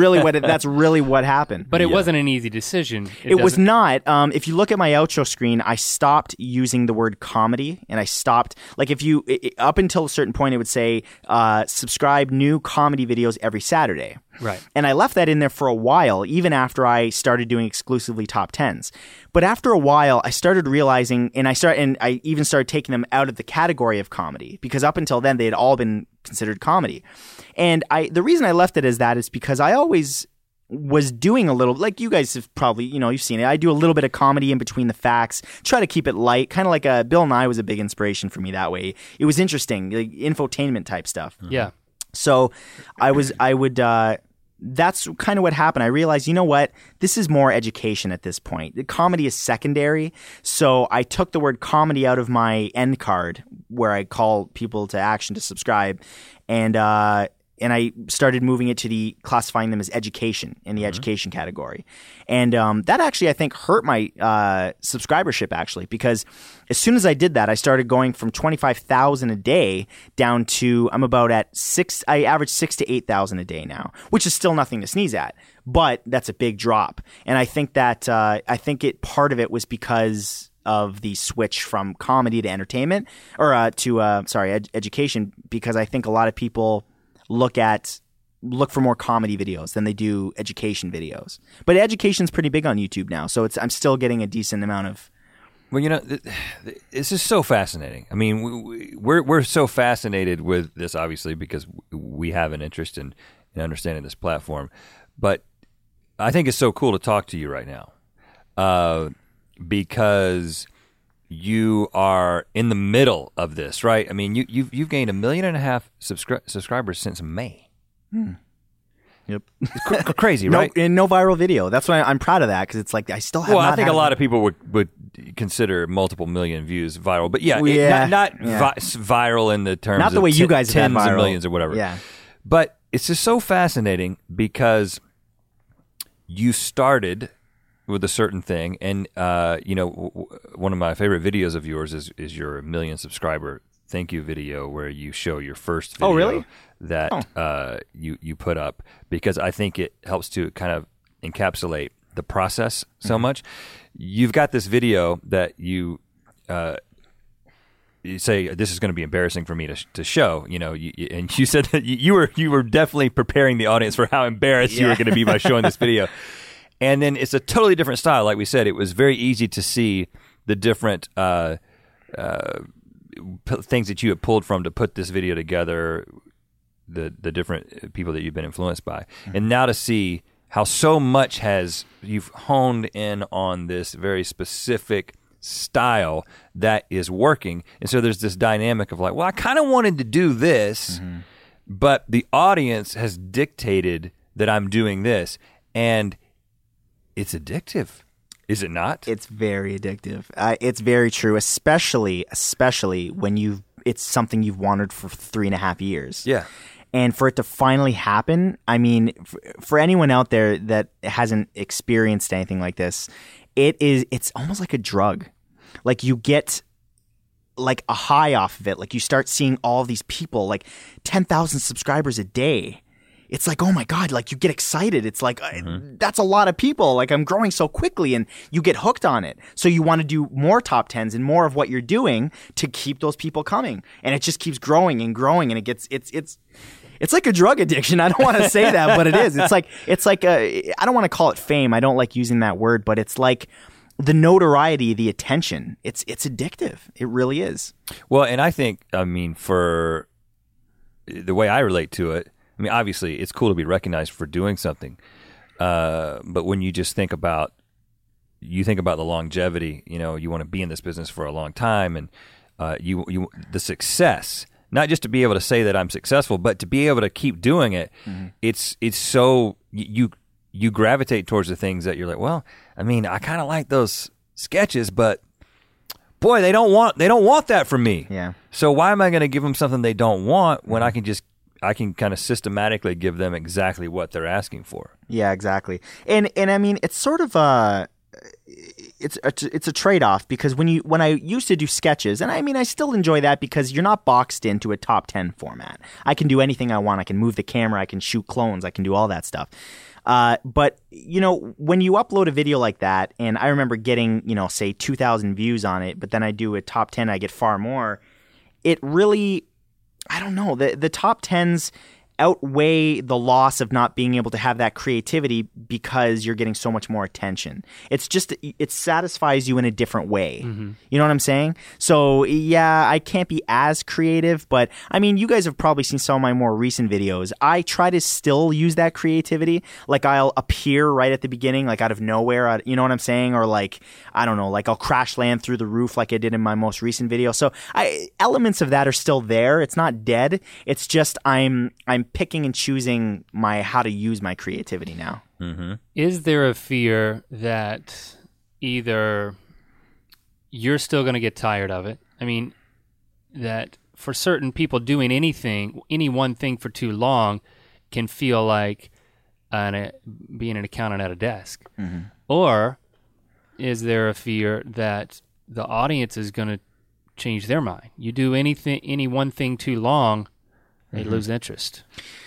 what happened. But it wasn't an easy decision. It was not. If you look at my outro screen, I stopped using the word comedy, and I stopped. Like, up until a certain point, it would say subscribe new comedy videos every Saturday. Right. And I left that in there for a while, even after I started doing exclusively top 10s. But after a while, I started realizing, and I even started taking them out of the category of comedy, because up until then, they had all been considered comedy. And the reason I left it as that is because I always was doing a little, like you guys have probably, you've seen it. I do a little bit of comedy in between the facts, try to keep it light, kind of like Bill Nye was a big inspiration for me that way. It was interesting, like infotainment type stuff. Yeah. So that's kind of what happened. I realized, what? This is more education at this point. The comedy is secondary. So I took the word comedy out of my end card where I call people to action to subscribe. And I started moving it to classifying them as education in the education category. And that actually, I think, hurt my subscribership, actually, because as soon as I did that, I started going from 25,000 a day down to, I'm about at 6, I average 6,000 to 8,000 a day now, which is still nothing to sneeze at, but that's a big drop. And I think that, part of it was because of the switch from comedy to entertainment, or education, because I think a lot of people look for more comedy videos than they do education videos. But education's pretty big on YouTube now, so I'm still getting a decent amount of. Well, this is so fascinating. I mean, we're so fascinated with this, obviously, because we have an interest in understanding this platform. But I think it's so cool to talk to you right now, because you are in the middle of this, right? I mean, you've gained 1.5 million subscribers since May. Yep, it's crazy, right? No viral video. That's why I'm proud of that, because it's like I still have. Well, I think a lot of people would consider multiple million views viral, but not viral in the terms not the of way you guys tens have viral. of millions or whatever. Yeah, but it's just so fascinating because you started with a certain thing, and one of my favorite videos of yours is your 1 million subscriber thank you video, where you show your first video. Oh, really? That you put up, because I think it helps to kind of encapsulate the process so much. You've got this video that you say, this is going to be embarrassing for me to show, and you said that you were definitely preparing the audience for how embarrassed you were going to be by showing this video. And then it's a totally different style. Like we said, it was very easy to see the different things that you had pulled from to put this video together, the different people that you've been influenced by. And now to see how so much you've honed in on this very specific style that is working. And so there's this dynamic of like, well, I kind of wanted to do this, but the audience has dictated that I'm doing this, and it's addictive. Is it not? It's very addictive. It's very true, especially when it's something you've wanted for 3.5 years. Yeah. And for it to finally happen, I mean, for anyone out there that hasn't experienced anything like this, it's almost like a drug. Like you get like a high off of it. Like you start seeing all of these people, like 10,000 subscribers a day. It's like, oh my God, like you get excited. It's like, that's a lot of people. Like I'm growing so quickly, and you get hooked on it. So you want to do more top 10s and more of what you're doing to keep those people coming. And it just keeps growing and growing, and it's like a drug addiction. I don't want to say that, but it is. It's like I don't want to call it fame. I don't like using that word, but it's like the notoriety, the attention. It's addictive. It really is. Well, and I think, I mean, for the way I relate to it, I mean, obviously, it's cool to be recognized for doing something, but when you just think about the longevity, you know, you want to be in this business for a long time, and the success, not just to be able to say that I'm successful, but to be able to keep doing it. It's so you gravitate towards the things that you're like, well, I mean, I kind of like those sketches, but boy, they don't want that from me. Yeah. So why am I going to give them something they don't want when I can kind of systematically give them exactly what they're asking for? Yeah, exactly. And I mean, it's sort of it's a trade-off, because when I used to do sketches, and I mean, I still enjoy that because you're not boxed into a top 10 format. I can do anything I want. I can move the camera. I can shoot clones. I can do all that stuff. But, you know, when you upload a video like that, and I remember getting, you know, say 2,000 views on it, but then I do a top 10, I get far more. It really, I don't know, the top 10s outweigh the loss of not being able to have that creativity because you're getting so much more attention. It's just, it satisfies you in a different way. You know what I'm saying? So yeah, I can't be as creative, but I mean, you guys have probably seen some of my more recent videos. I try to still use that creativity. Like I'll appear right at the beginning, like out of nowhere, you know what I'm saying? Or like, I don't know, like I'll crash land through the roof like I did in my most recent video. So elements of that are still there. It's not dead. It's just I'm picking and choosing how to use my creativity now. Is there a fear that either you're still going to get tired of it? I mean, that for certain people, doing any one thing for too long can feel like being an accountant at a desk. Or is there a fear that the audience is going to change their mind? You do any one thing too long, they lose interest.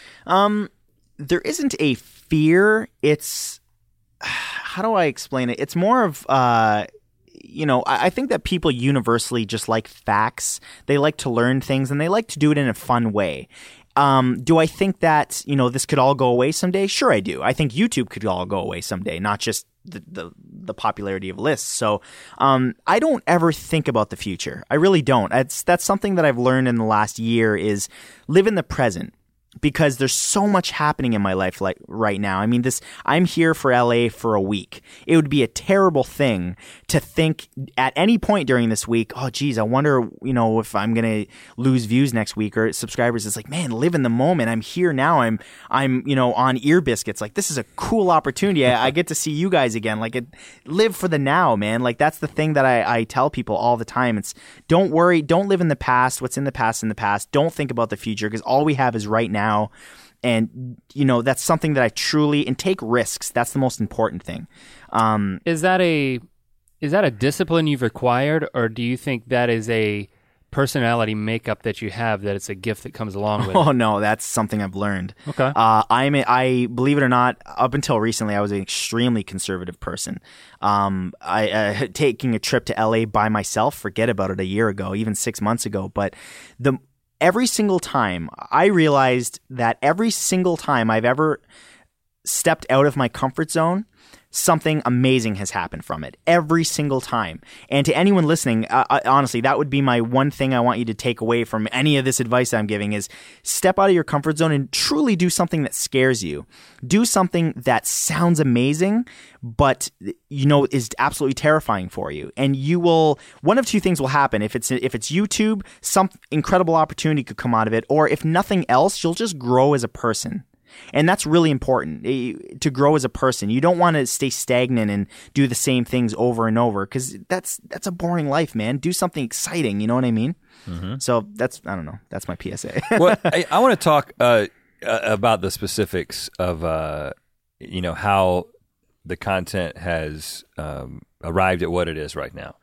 There isn't a fear. It's, how do I explain it? It's more of, you know, I think that people universally just like facts. They like to learn things, and they like to do it in a fun way. Do I think that, you know, this could all go away someday? Sure, I do. I think YouTube could all go away someday, not just the popularity of lists. So I don't ever think about the future. I really don't. That's something that I've learned in the last year, is live in the present. Because there's so much happening in my life like right now. I mean, I'm here for LA for a week. It would be a terrible thing to think at any point during this week, oh geez, I wonder, you know, if I'm gonna lose views next week or subscribers. It's like, man, live in the moment. I'm here now. I'm you know, on Ear Biscuits. Like, this is a cool opportunity. I get to see you guys again. Like, live for the now, man. Like, that's the thing that I tell people all the time. It's, don't worry, don't live in the past. What's in the past, in the past. Don't think about the future, because all we have is right now. And, you know, that's something that I truly, and take risks. That's the most important thing. Is that a discipline you've acquired, or do you think that is a personality makeup that you have, that it's a gift that comes along with it? Oh no, that's something I've learned. Okay. I believe it or not, up until recently, I was an extremely conservative person. Taking a trip to LA by myself, forget about it, a year ago, even 6 months ago. But every single time, I realized that every single time I've ever stepped out of my comfort zone, something amazing has happened from it every single time. And to anyone listening, honestly, that would be my one thing I want you to take away from any of this advice I'm giving is step out of your comfort zone and truly do something that scares you. Do something that sounds amazing, but is absolutely terrifying for you. And one of two things will happen. If it's YouTube, some incredible opportunity could come out of it, or if nothing else, you'll just grow as a person. And that's really important, to grow as a person. You don't want to stay stagnant and do the same things over and over, because that's a boring life, man. Do something exciting, you know what I mean? Mm-hmm. So that's my PSA. Well, I want to talk about the specifics of how the content has arrived at what it is right now.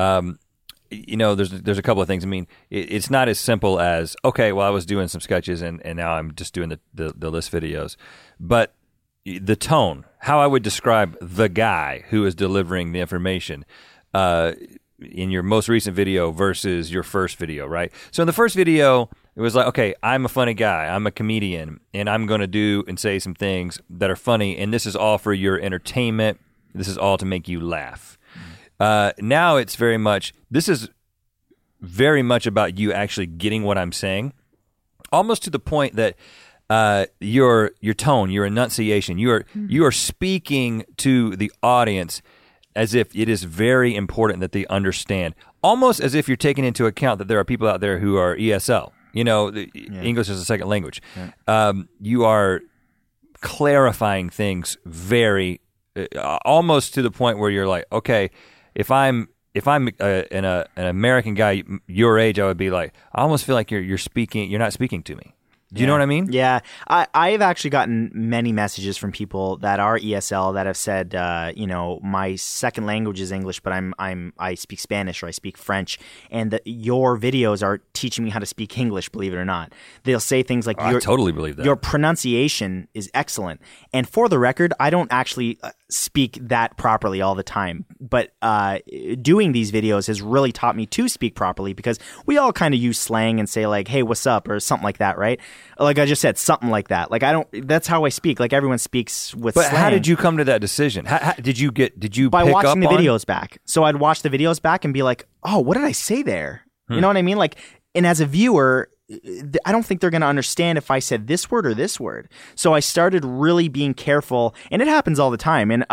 There's a couple of things. I mean, it's not as simple as, okay, well, I was doing some sketches and now I'm just doing the list videos. But the tone, how I would describe the guy who is delivering the information in your most recent video versus your first video, right? So in the first video, it was like, okay, I'm a funny guy, I'm a comedian, and I'm going to do and say some things that are funny, and this is all for your entertainment. This is all to make you laugh. Now it's this is very much about you actually getting what I'm saying, almost to the point that your tone, your enunciation, you are speaking to the audience as if it is very important that they understand, almost as if you're taking into account that there are people out there who are ESL, English as a second language. Yeah. You are clarifying things very, almost to the point where you're like, okay, if I'm an American guy your age, I would be like, I almost feel like you're not speaking to me. Do you know what I mean? Yeah. I've actually gotten many messages from people that are ESL that have said, my second language is English, but I speak Spanish or I speak French, and that your videos are teaching me how to speak English, believe it or not. They'll say things like, I totally believe that. Your pronunciation is excellent. And for the record, I don't actually speak that properly all the time, but doing these videos has really taught me to speak properly, because we all kind of use slang and say like, hey, what's up, or something like that, right? Like I just said, something like that. Like that's how I speak. Like everyone speaks with slang. But how did you come to that decision? How did you by pick watching up the videos back? So I'd watch the videos back and be like, oh, what did I say there? You know what I mean? Like, and as a viewer, I don't think they're going to understand if I said this word or this word. So I started really being careful, and it happens all the time. And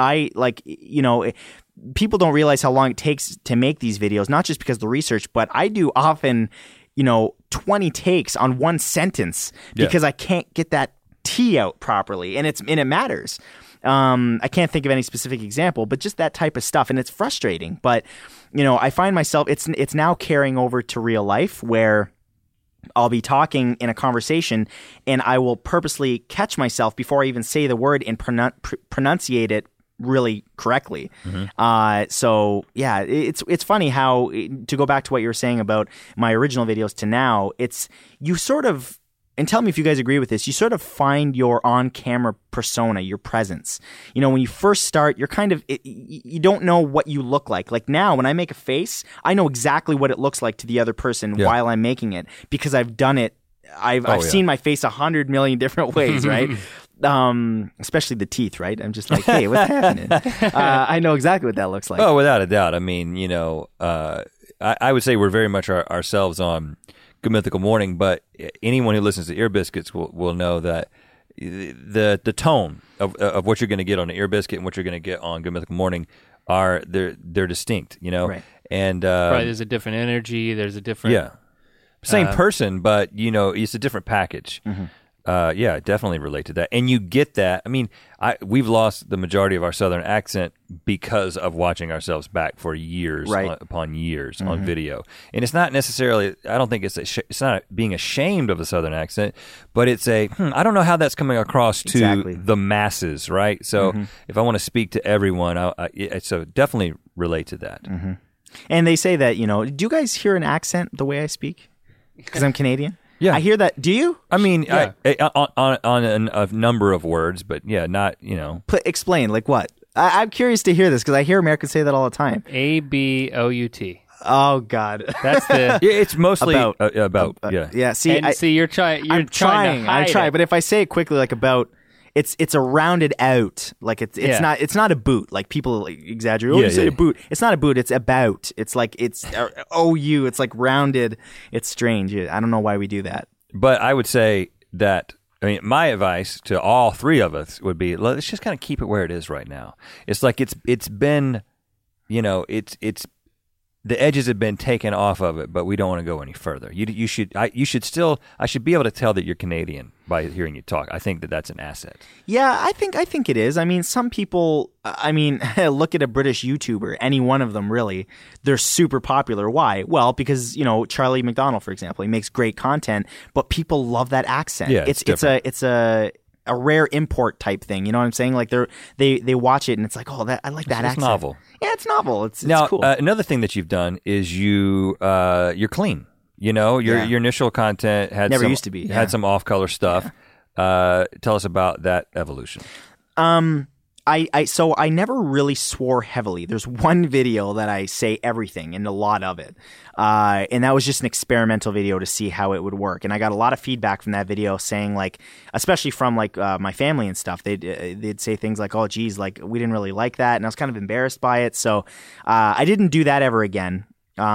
people don't realize how long it takes to make these videos, not just because of the research, but I do often 20 takes on one sentence because I can't get that T out properly, and it matters. I can't think of any specific example, but just that type of stuff, and it's frustrating. But I find myself it's now carrying over to real life, where I'll be talking in a conversation and I will purposely catch myself before I even say the word and pronunciate it really correctly. Mm-hmm. So yeah, it's funny how, to go back to what you were saying about my original videos to now, it's you sort of, and tell me if you guys agree with this, you sort of find your on-camera persona, your presence. When you first start, you're kind of, you don't know what you look like. Like now, when I make a face, I know exactly what it looks like to the other person while I'm making it, because I've done it. I've seen my face 100 million different ways, right? Especially the teeth, right? I'm just like, hey, what's happening? I know exactly what that looks like. Oh, without a doubt. I mean, I would say we're very much ourselves on Good Mythical Morning, but anyone who listens to Ear Biscuits will know that the tone of what you're going to get on the Ear Biscuit and what you're going to get on Good Mythical Morning they're distinct, Right. And right, there's a different energy. There's a different same person, but it's a different package. Mm-hmm. Definitely relate to that. And you get that. I mean, we've lost the majority of our Southern accent because of watching ourselves back for years upon years on video. And it's not necessarily, I don't think it's not being ashamed of the Southern accent, but it's I don't know how that's coming across to the masses, right? So if I want to speak to everyone, so definitely relate to that. Mm-hmm. And they say that, do you guys hear an accent the way I speak? Because I'm Canadian? Yeah, I hear that. Do you? I mean, on a number of words, but not, Explain, like what? I'm curious to hear this, because I hear Americans say that all the time. ABOUT. Oh God, that's the. It's mostly about. Yeah. See, you're trying. I'm trying. But if I say it quickly, like about, it's a rounded out, like it's not a boot, like people like exaggerate. You say a boot. It's not a boot. It's about. It's like it's OU. It's like rounded. It's strange. I don't know why we do that. But I would say that, I mean, my advice to all three of us would be, let's just kind of keep it where it is right now. It's like it's been, it's the edges have been taken off of it, but we don't want to go any further. I should be able to tell that you're Canadian by hearing you talk. I think that that's an asset. Yeah, I think it is. I mean, some people, look at a British YouTuber, any one of them really, they're super popular. Why? Well, because, Charlie McDonald, for example, he makes great content, but people love that accent. Yeah, it's a rare import type thing. You know what I'm saying? Like they watch it and it's like, oh, I like that accent. It's novel. Yeah, it's novel. It's now, cool. Another thing that you've done is you're clean. Your initial content had some off-color stuff. Yeah. Tell us about that evolution. So I never really swore heavily. There's one video that I say everything and a lot of it. And that was just an experimental video to see how it would work. And I got a lot of feedback from that video saying, like, especially from like my family and stuff, they'd say things like, oh, geez, like we didn't really like that. And I was kind of embarrassed by it. So I didn't do that ever again.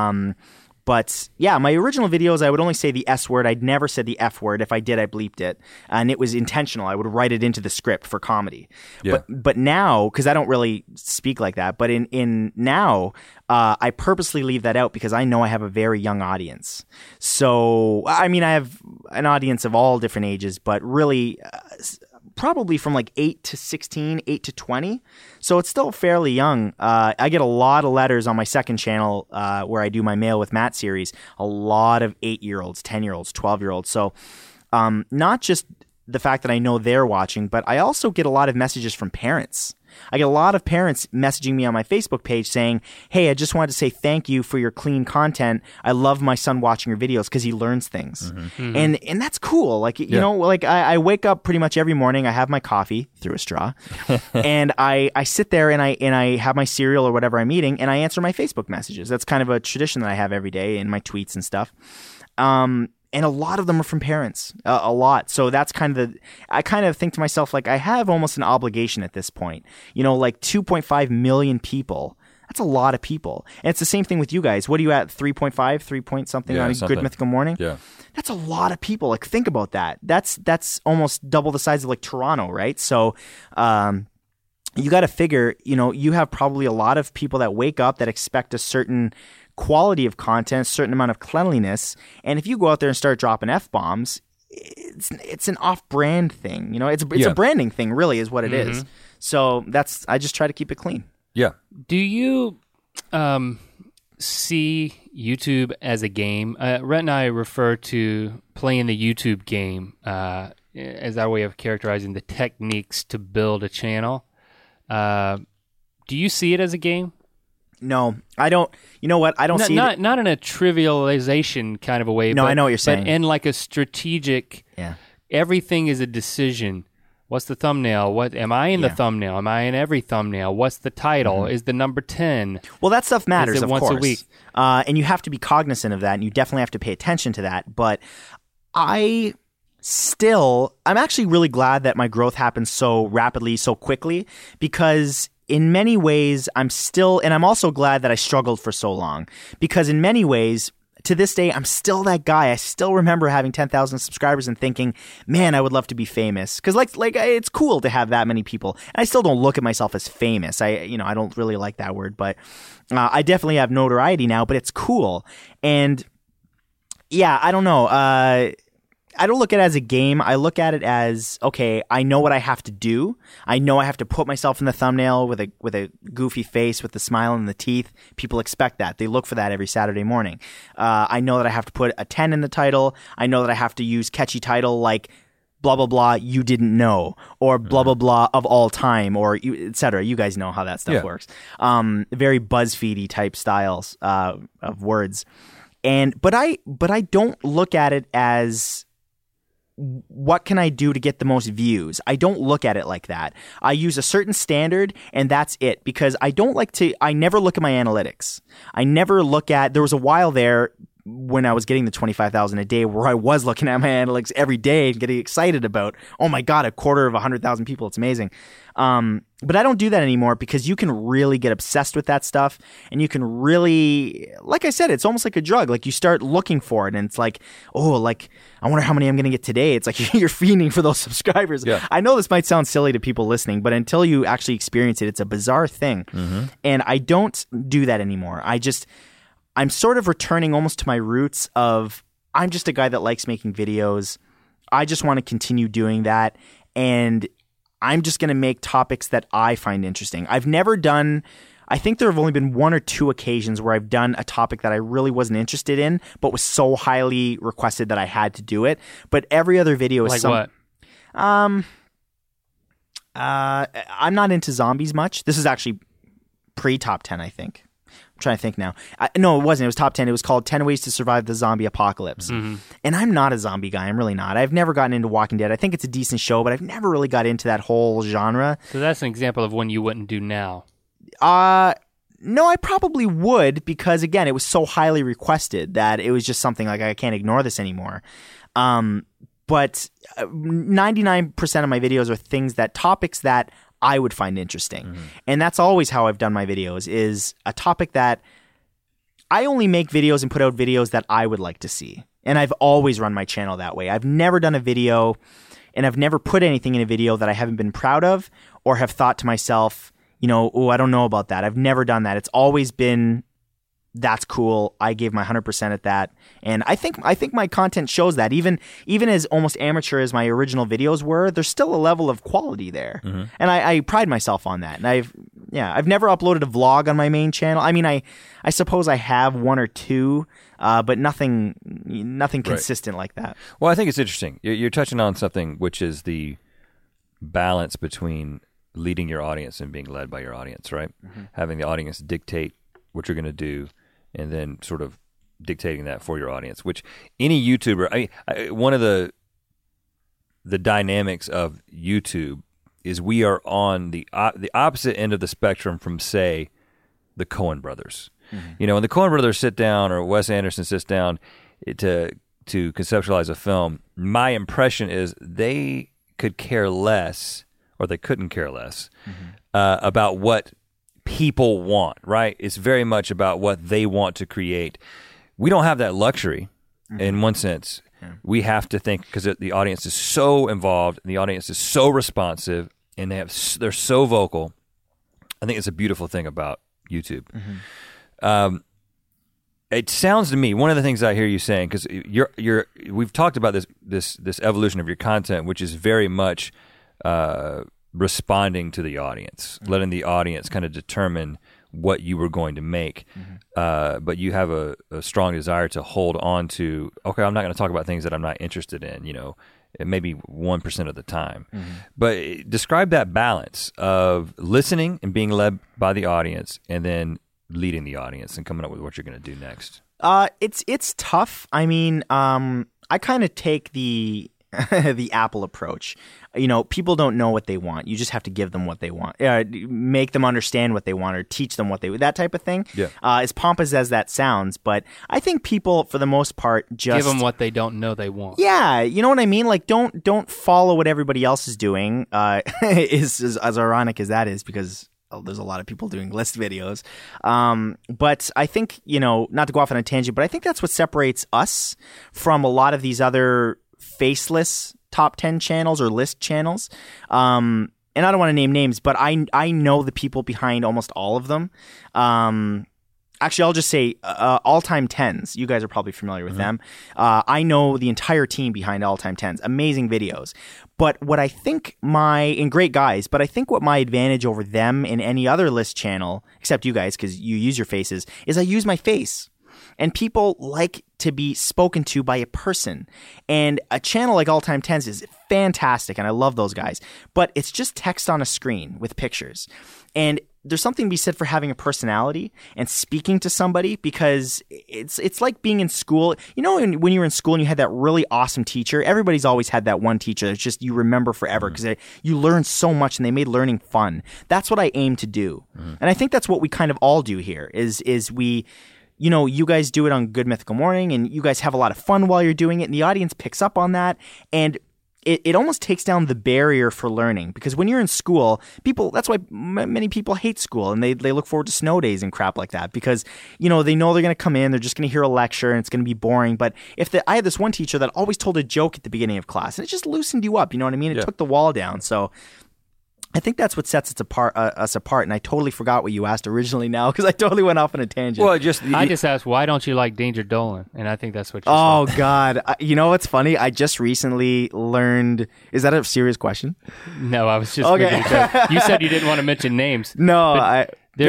But yeah, my original videos, I would only say the S word. I'd never said the F word. If I did, I bleeped it. And it was intentional. I would write it into the script for comedy. Yeah. But now, because I don't really speak like that, but in now, I purposely leave that out because I know I have a very young audience. So, I mean, I have an audience of all different ages, but really probably from like 8 to 16, 8 to 20. So it's still fairly young. I get a lot of letters on my second channel where I do my Mail with Matt series. A lot of 8-year-olds, 10-year-olds, 12-year-olds. So not just the fact that I know they're watching, but I also get a lot of messages from parents. I get a lot of parents messaging me on my Facebook page saying, hey, I just wanted to say thank you for your clean content. I love my son watching your videos because he learns things. Mm-hmm. And that's cool. Like, you know, like I wake up pretty much every morning. I have my coffee through a straw and I sit there and I have my cereal or whatever I'm eating and I answer my Facebook messages. That's kind of a tradition that I have every day in my tweets and stuff. And a lot of them are from parents, a lot. So that's I kind of think to myself, like, I have almost an obligation at this point. You know, like 2.5 million people. That's a lot of people. And it's the same thing with you guys. What are you at, 3.5, 3 point something on a Good Mythical Morning? Yeah. That's a lot of people. Like, think about that. That's almost double the size of, like, Toronto, right? So you got to figure, you know, you have probably a lot of people that wake up that expect a certain quality of content, a certain amount of cleanliness, and if you go out there and start dropping F-bombs, it's an off-brand thing. You know, it's a branding thing, really, is what it is. So I just try to keep it clean. Yeah. Do you see YouTube as a game? Rhett and I refer to playing the YouTube game as our way of characterizing the techniques to build a channel. Do you see it as a game? No, I don't. You know what? I don't see it. Not in a trivialization kind of a way. No, I know what you're saying. But in like a strategic, everything is a decision. What's the thumbnail? What am I in the thumbnail? Am I in every thumbnail? What's the title? Is the number 10? Well, that stuff matters, is it of once course. a week? And you have to be cognizant of that, and you definitely have to pay attention to that. But I'm actually really glad that my growth happened so rapidly, so quickly, because in many ways, I'm also glad that I struggled for so long, because in many ways, to this day, I'm still that guy. I still remember having 10,000 subscribers and thinking, man, I would love to be famous. Because like it's cool to have that many people. And I still don't look at myself as famous. I don't really like that word, but I definitely have notoriety now, but it's cool. And yeah, I don't know. I don't look at it as a game. I look at it as, okay, I know what I have to do. I know I have to put myself in the thumbnail with a goofy face with the smile and the teeth. People expect that. They look for that every Saturday morning. I know that I have to put a 10 in the title. I know that I have to use catchy title like blah, blah, blah, you didn't know, or blah, blah, blah, of all time, or et cetera. You guys know how that stuff works. Very BuzzFeedy type styles of words. But I don't look at it as, what can I do to get the most views? I don't look at it like that. I use a certain standard and that's it, because I never look at my analytics. There was a while there when I was getting the 25,000 a day, where I was looking at my analytics every day and getting excited about, oh my God, 250,000 people. It's amazing. But I don't do that anymore because you can really get obsessed with that stuff, and you can really, like I said, it's almost like a drug. Like you start looking for it, and it's like, oh, like I wonder how many I'm going to get today. It's like you're fiending for those subscribers. Yeah. I know this might sound silly to people listening, but until you actually experience it, it's a bizarre thing. And I don't do that anymore. I'm sort of returning almost to my roots of, I'm just a guy that likes making videos. I just want to continue doing that. And I'm just going to make topics that I find interesting. I've never done, I think there have only been 1 or 2 occasions where I've done a topic that I really wasn't interested in, but was so highly requested that I had to do it. But every other video is Like what? I'm not into zombies much. This is actually pre-top 10, I think. I'm trying to think now. No, it wasn't. It was top 10. It was called 10 Ways to Survive the Zombie Apocalypse. And I'm not a zombie guy. I'm really not. I've never gotten into Walking Dead. I think it's a decent show, but I've never really got into that whole genre. So that's an example of one you wouldn't do now. No, I probably would, because again, it was so highly requested that it was just something like, I can't ignore this anymore. But 99% of my videos are topics that I would find interesting. And that's always how I've done my videos, is a topic that I only make videos and put out videos that I would like to see. And I've always run my channel that way. I've never done a video, and I've never put anything in a video that I haven't been proud of or have thought to myself, oh, I don't know about that. I've never done that. It's always been, that's cool. I gave my 100% at that. And I think my content shows that. Even as almost amateur as my original videos were, there's still a level of quality there. And I pride myself on that. And I've never uploaded a vlog on my main channel. I mean, I suppose I have 1 or 2, but nothing consistent like that. Well, I think it's interesting. You're touching on something, which is the balance between leading your audience and being led by your audience, right? Having the audience dictate what you're going to do, and then sort of dictating that for your audience, which any YouTuber, one of the dynamics of YouTube is we are on the opposite end of the spectrum from, say, the Coen brothers. When the Coen brothers sit down, or Wes Anderson sits down to conceptualize a film, my impression is they could care less, or they couldn't care less about what people want, right? It's very much about what they want to create. We don't have that luxury in one sense. We have to think, because the audience is so involved, and the audience is so responsive, and they're so vocal. I think it's a beautiful thing about YouTube. It sounds to me, one of the things I hear you saying, because we've talked about this evolution of your content, which is very much responding to the audience, letting the audience kind of determine what you were going to make. But you have a strong desire to hold on to, okay, I'm not going to talk about things that I'm not interested in, maybe 1% of the time. But describe that balance of listening and being led by the audience, and then leading the audience and coming up with what you're going to do next. It's tough. I mean, I kind of take the Apple approach. People don't know what they want. You just have to give them what they want. Make them understand what they want, or teach them what that type of thing. Yeah. As pompous as that sounds, but I think people, for the most part, just Give them what they don't know they want. Yeah, you know what I mean? Like, don't follow what everybody else is doing. Is as ironic as that is, because there's a lot of people doing list videos. But I think, not to go off on a tangent, but I think that's what separates us from a lot of these other faceless top 10 channels or list channels. And I don't want to name names, but I know the people behind almost all of them. Actually, I'll just say All Time Tens. You guys are probably familiar with them. I know the entire team behind All Time Tens. Amazing videos. But what I think and great guys, but I think what my advantage over them and any other list channel, except you guys, because you use your faces, is I use my face. And people like to be spoken to by a person. And a channel like All Time Tens is fantastic, and I love those guys. But it's just text on a screen with pictures. And there's something to be said for having a personality and speaking to somebody, because it's like being in school. When you were in school and you had that really awesome teacher, everybody's always had that one teacher that's just you remember forever, because you learn so much and they made learning fun. That's what I aim to do. And I think that's what we kind of all do here is we you know, you guys do it on Good Mythical Morning and you guys have a lot of fun while you're doing it, and the audience picks up on that, and it almost takes down the barrier for learning, because when you're in school, that's why many people hate school, and they look forward to snow days and crap like that, because, you know, they know they're going to come in, they're just going to hear a lecture and it's going to be boring. But I had this one teacher that always told a joke at the beginning of class, and it just loosened you up, you know what I mean? It took the wall down. So I think that's what sets us apart, and I totally forgot what you asked originally now, because I totally went off on a tangent. Well, I just asked, why don't you like Danger Dolan? And I think that's what you Oh, said. God. You know what's funny? I just recently learned... Is that a serious question? No, I was just Okay. making a joke. You said you didn't want to mention names. No,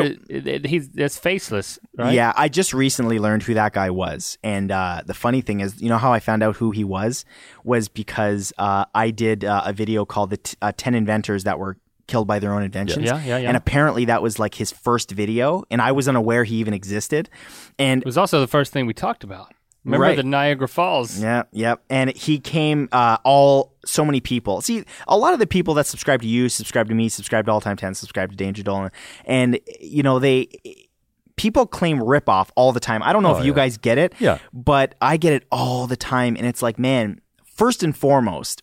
That's faceless, right? Yeah, I just recently learned who that guy was. And the funny thing is, you know how I found out who he was because I did a video called the 10 Inventors That Were Killed by Their Own Inventions. Yeah. And apparently that was like his first video, and I was unaware he even existed. And It was also the first thing we talked about. Remember Right. the Niagara Falls? Yeah. And he came so many people. See, a lot of the people that subscribe to you, subscribe to me, subscribe to All Time 10, subscribe to Danger Dolan, and you know, people claim ripoff all the time. I don't know if you guys get it, but I get it all the time, and it's like, man, first and foremost,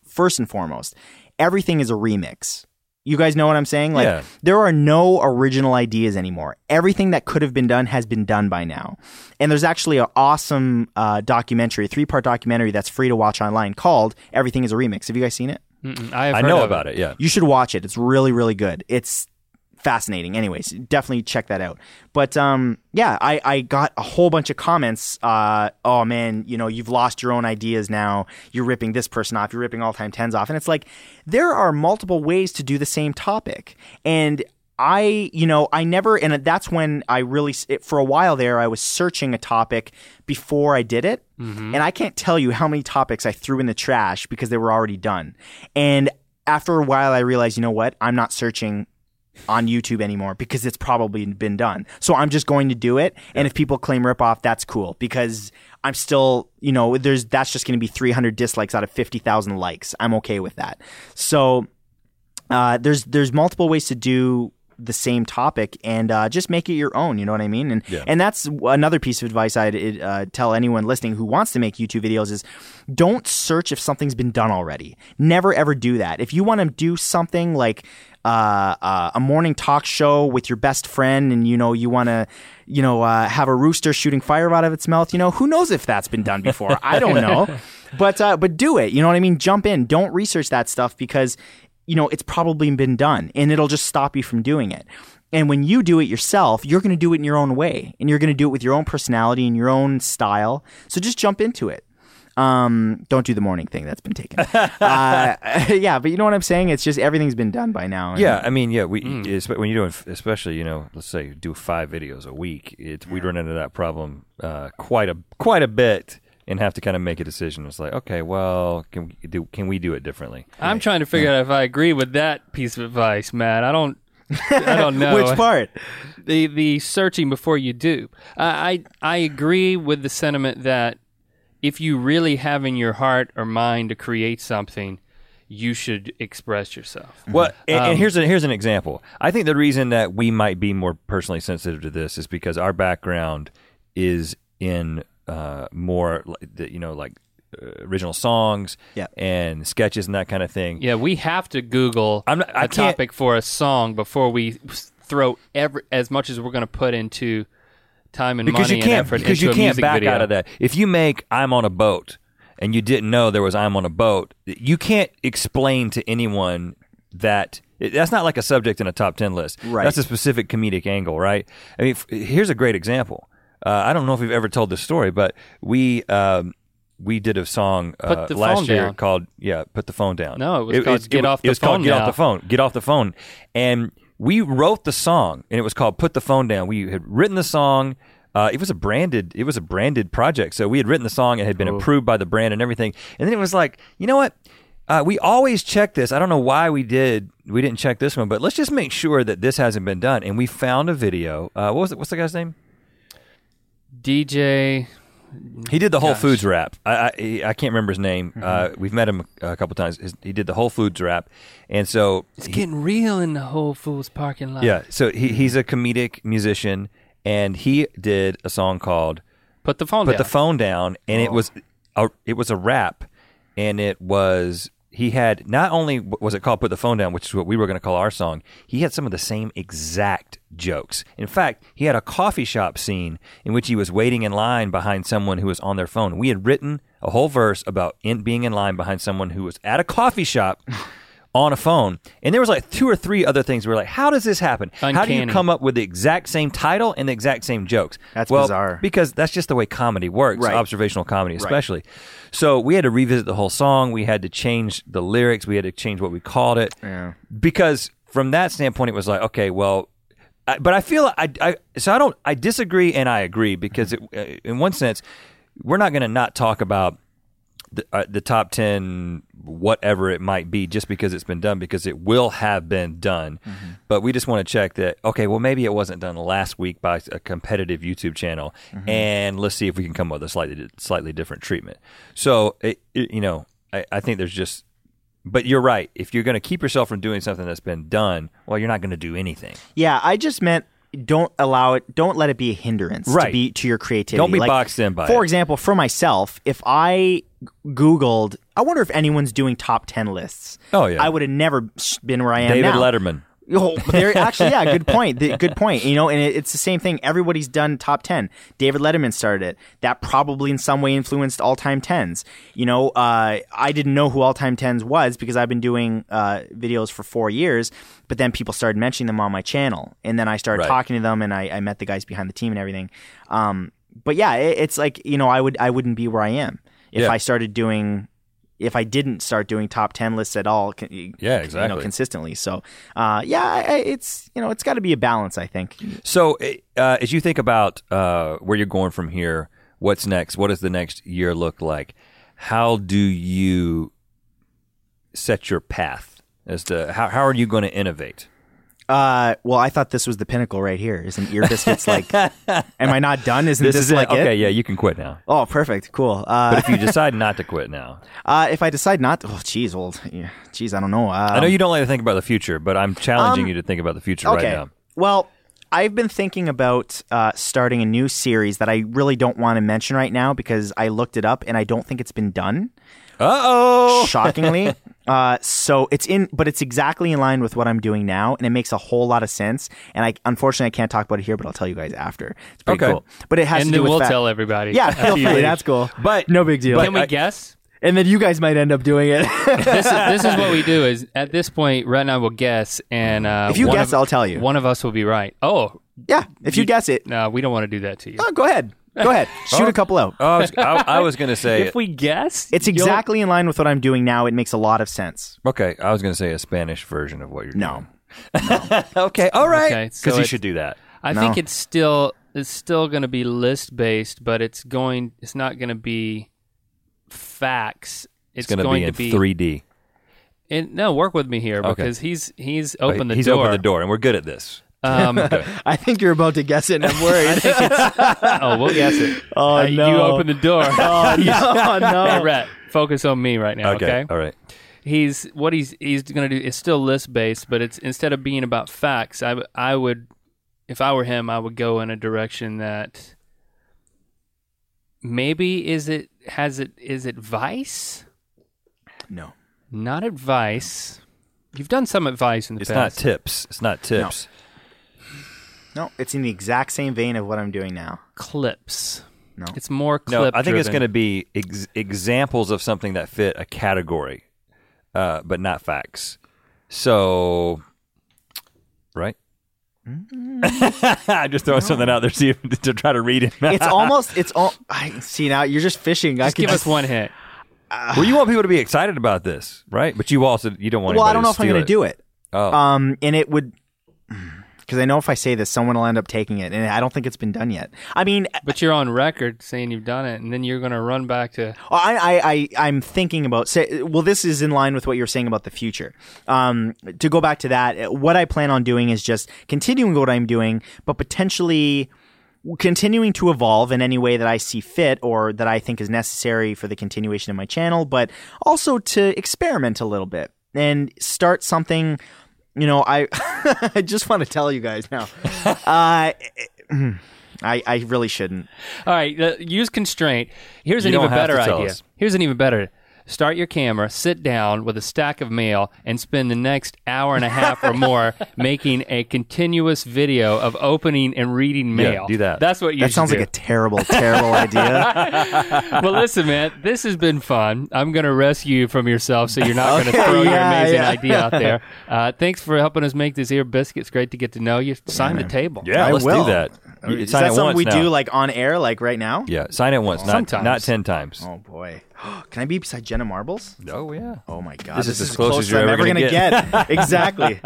everything is a remix. You guys know what I'm saying? Like, there are no original ideas anymore. Everything that could have been done has been done by now. And there's actually an awesome documentary, a 3-part documentary that's free to watch online called Everything is a Remix. Have you guys seen it? I know about it. Yeah. You should watch it. It's really, really good. It's fascinating. Anyways, definitely check that out. But I got a whole bunch of comments. Oh man, you know, you've lost your own ideas now. You're ripping this person off. You're ripping All Time 10s off. And it's like, there are multiple ways to do the same topic. And I never, and that's when I really, for a while there, I was searching a topic before I did it. Mm-hmm. And I can't tell you how many topics I threw in the trash because they were already done. And after a while, I realized, you know what? I'm not searching on YouTube anymore because it's probably been done. So I'm just going to do it. And if people claim ripoff, that's cool, because I'm still, you know, that's just going to be 300 dislikes out of 50,000 likes. I'm okay with that. So there's multiple ways to do the same topic, and just make it your own. You know what I mean? And that's another piece of advice I'd tell anyone listening who wants to make YouTube videos is, don't search if something's been done already. Never ever do that. If you want to do something like a morning talk show with your best friend, and you want to have a rooster shooting fire out of its mouth, who knows if that's been done before? I don't know. But do it. You know what I mean? Jump in. Don't research that stuff because it's probably been done, and it'll just stop you from doing it. And when you do it yourself, you're going to do it in your own way, and you're going to do it with your own personality and your own style. So just jump into it. Don't do the morning thing. That's been taken. Yeah, but you know what I'm saying? It's just everything's been done by now. Yeah, I mean, when you're doing, especially, let's say you do 5 videos a week, we'd run into that problem quite a bit. And have to kind of make a decision. It's like, okay, well, can we do it differently? I'm trying to figure out if I agree with that piece of advice, Matt. I don't know. Which part? The searching before you do. I agree with the sentiment that if you really have in your heart or mind to create something, you should express yourself. Well, and here's an example. I think the reason that we might be more personally sensitive to this is because our background is in more, like original songs and sketches and that kind of thing. Yeah, we have to Google a topic for a song before we throw as much as we're going to put into time and money and effort because into you a can't music back video. out of that. If you make "I'm on a boat" and you didn't know there was "I'm on a boat," you can't explain to anyone that. That's not like a subject in a top 10 list. Right. That's a specific comedic angle, right? I mean, here's a great example. I don't know if we've ever told this story, but we did a song last year called "Put the Phone Down." No, it was called "Get Off the Phone." It was called "Get Now." Off the Phone." Get off the phone, and we wrote the song, and it was called "Put the Phone Down." We had written the song. It was a branded project, so we had written the song. It had been approved by the brand and everything. And then it was like, you know what? We always check this. I don't know why we didn't check this one, but let's just make sure that this hasn't been done. And we found a video. What was it? What's the guy's name? DJ. He did the Whole Foods rap. I can't remember his name. Mm-hmm. We've met him a couple times. He did the Whole Foods rap, and so it's getting real in the Whole Foods parking lot. Yeah, so he's a comedic musician, and he did a song called Put the phone Put down. the Phone Down, and it was a rap, and he had, not only was it called Put the Phone Down, which is what we were going to call our song, he had some of the same exact jokes. In fact, he had a coffee shop scene in which he was waiting in line behind someone who was on their phone. We had written a whole verse about being in line behind someone who was at a coffee shop on a phone, and there was like 2 or 3 other things. We were like, how does this happen? How do you Uncanny. come up with the exact same title and the exact same jokes? That's well, bizarre. because that's just the way comedy works, Right. observational comedy especially. So we had to revisit the whole song. We had to change the lyrics. We had to change what we called it. Yeah. Because from that standpoint, it was like, okay, well, but I feel I disagree and I agree, because in one sense, we're not going to not talk about the top 10, whatever it might be, just because it's been done, because it will have been done. Mm-hmm. But we just want to check that, okay, well, maybe it wasn't done last week by a competitive YouTube channel, and let's see if we can come up with a slightly different treatment. So, I think there's just, but you're right. If you're going to keep yourself from doing something that's been done, well, you're not going to do anything. Yeah, I just meant don't let it be a hindrance Right. to your creativity. Don't be boxed in by it. For example, for myself, if I Googled, I wonder if anyone's doing top 10 lists. Oh, yeah. I would have never been where I am David now. Letterman. Oh, actually, yeah, good point. Good point. And it's the same thing. Everybody's done top 10. David Letterman started it. That probably in some way influenced All Time 10s. I didn't know who All Time 10s was because I've been doing videos for 4 years, but then people started mentioning them on my channel. And then I started Right. talking to them, and I met the guys behind the team and everything. But yeah, it's like, I wouldn't be where I am if Yeah. if I didn't start doing top 10 lists at all, Yeah, exactly. consistently. So, it's got to be a balance, I think. So, as you think about where you're going from here, what's next? What does the next year look like? How do you set your path as to how are you going to innovate? Well, I thought this was the pinnacle right here. Isn't Ear Biscuits like, am I not done? Isn't this is like it. Okay, it? yeah, you can quit now. Oh, perfect. Cool. But if you decide not to quit now, if I decide not to, I don't know. I know you don't like to think about the future, but I'm challenging you to think about the future right now. Well, I've been thinking about starting a new series that I really don't want to mention right now because I looked it up and I don't think it's been done. Uh-oh! Shockingly. So it's exactly in line with what I'm doing now, and it makes a whole lot of sense. And unfortunately I can't talk about it here, but I'll tell you guys after. It's pretty Okay. cool. But it has And to do then with we'll that. tell everybody. Yeah, after feel you free. leave. That's cool. But no big deal. Can we guess? And then you guys might end up doing it. This is what we do. Is at this point, Rhett and I will guess, and If you guess, I'll tell you. One of us will be right. Oh, Yeah, if you guess it, no, we don't want to do that to you. go ahead. Go ahead. Shoot a couple out. I was going to say, If we guess, It's exactly in line with what I'm doing now. It makes a lot of sense. okay, I was going to say a Spanish version of what you're No. doing. Okay, all right. Okay, so Because you it's- should do that. I No. think it's still going to be list based, but it's not going to be facts. It's going to be in 3D. No, work with me here Okay. because he's opened the He's door. opened the door, and we're good at this. I think you're about to guess it, and I'm worried. We'll guess it. Oh, You no. open the door. Oh, no. Hey, Rhett, focus on me right now, okay? All right. He's going to do is still list based, but it's instead of being about facts, I would, if I were him, I would go in a direction that maybe is it Vice? No. Not advice. You've done some advice in the It's not past. tips. It's not tips. No, it's in the exact same vein of what I'm doing now. Clips. No. It's more No, clip. I think it's driven. going to be examples of something that fit a category, but not facts. So, right? I'm just throwing something out there to try to read it. I see now you're just fishing. Just give us one hint. Well, you want people to be excited about this, right? But you don't want. Well, I anybody don't know if I'm steal going to do it. Oh. And it would, because I know if I say this, someone will end up taking it, and I don't think it's been done yet. I mean, But you're on record saying you've done it, and then you're going to run back to. I'm thinking about this is in line with what you're saying about the future. To go back to that, what I plan on doing is just continuing what I'm doing, but potentially continuing to evolve in any way that I see fit or that I think is necessary for the continuation of my channel, but also to experiment a little bit and start something. I just want to tell you guys now. I really shouldn't. All right, use constraint. Here's You an don't even have better to tell idea. us. Here's an even better. Start your camera, sit down with a stack of mail, and spend the next hour and a half or more making a continuous video of opening and reading mail. do that. That's what you That should sounds do. like a terrible, terrible idea. Well, listen, man, this has been fun. I'm going to rescue you from yourself so you're not going to Okay, throw your yeah, amazing yeah. idea out there. Thanks for helping us make this Ear Biscuit. It's great to get to know you. Sign the table. Yeah, I let's will. do that. Is Sign that it something once we now. do like on air, like right now? Yeah, sign it once, Sometimes. not 10 times. Oh boy. Can I be beside Jenna Marbles? Oh, yeah. Oh my god. This is as close as you're I'm ever ever gonna get. Exactly.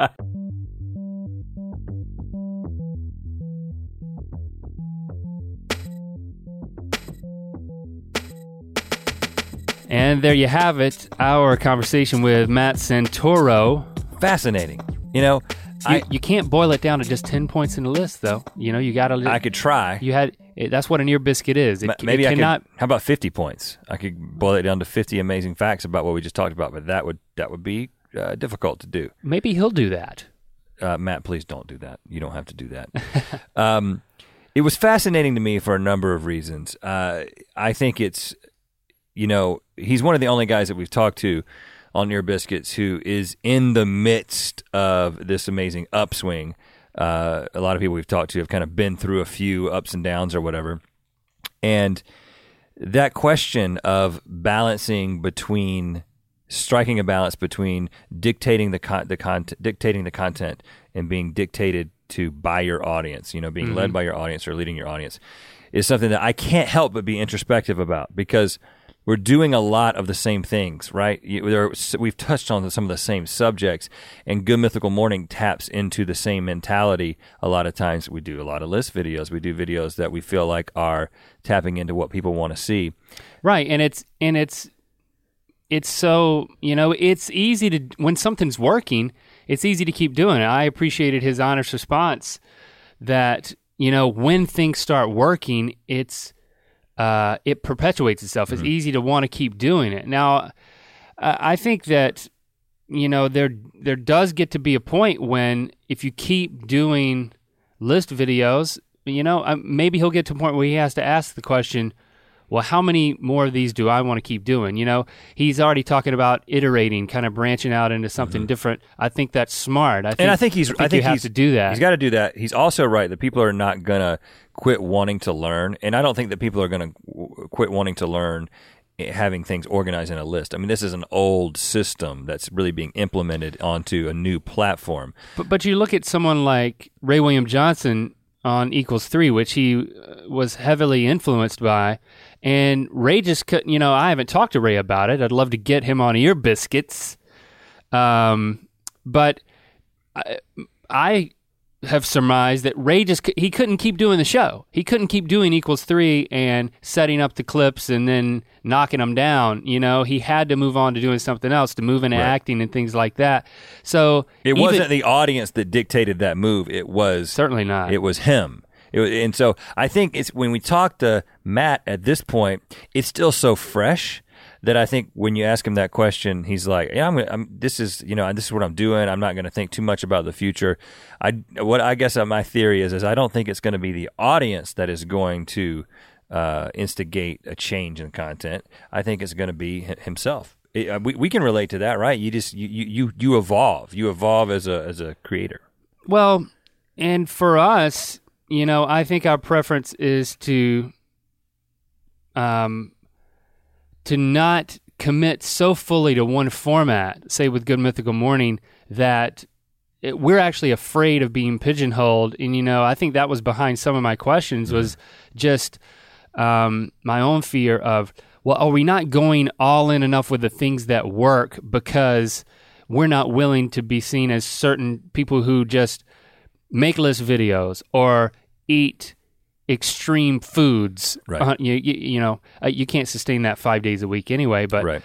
And there you have it, our conversation with Matt Santoro. Fascinating. You know, You can't boil it down to just 10 points in the list, though. You know, you got to. I could try. That's what an ear biscuit is. Maybe it I cannot. could. How about 50 points? I could boil it down to 50 amazing facts about what we just talked about, but that would be difficult to do. Maybe he'll do that. Matt, please don't do that. You don't have to do that. It was fascinating to me for a number of reasons. I think it's, he's one of the only guys that we've talked to on Ear Biscuits who is in the midst of this amazing upswing. A lot of people we've talked to have kind of been through a few ups and downs or whatever. And that question of striking a balance between dictating the content and being dictated to by your audience, being led by your audience or leading your audience, is something that I can't help but be introspective about, because we're doing a lot of the same things, right? We've touched on some of the same subjects, and Good Mythical Morning taps into the same mentality. A lot of times we do a lot of list videos. We do videos that we feel like are tapping into what people want to see. Right, and it's so, it's easy to, when something's working, it's easy to keep doing it. I appreciated his honest response that, when things start working, it perpetuates itself. It's easy to want to keep doing it. Now, I think that, there does get to be a point when if you keep doing list videos, maybe he'll get to a point where he has to ask the question, well, how many more of these do I want to keep doing? He's already talking about iterating, kind of branching out into something different. I think that's smart. I think you have to do that. He's got to do that. He's also right that people are not going to quit wanting to learn, and I don't think that people are going to quit wanting to learn having things organized in a list. I mean, this is an old system that's really being implemented onto a new platform. But you look at someone like Ray William Johnson on Equals3, which he was heavily influenced by, and Ray just couldn't, I haven't talked to Ray about it. I'd love to get him on Ear Biscuits. But I have surmised that Ray he couldn't keep doing the show. He couldn't keep doing Equals3 and setting up the clips and then knocking them down. He had to move on to doing something else, to move into acting and things like that. So it wasn't the audience that dictated that move. It was certainly not. It was him. And so I think it's when we talk to Matt at this point, it's still so fresh that I think when you ask him that question, he's like, "Yeah, this is what I'm doing. I'm not going to think too much about the future." I guess my theory is I don't think it's going to be the audience that is going to instigate a change in content. I think it's going to be himself. We can relate to that, right? You evolve. You evolve as a creator. Well, and for us, I think our preference is to not commit so fully to one format, say with Good Mythical Morning, that we're actually afraid of being pigeonholed. And, I think that was behind some of my questions was just my own fear of, well, are we not going all in enough with the things that work because we're not willing to be seen as certain people who just make list videos or eat extreme foods, right? You can't sustain that 5 days a week anyway. But right.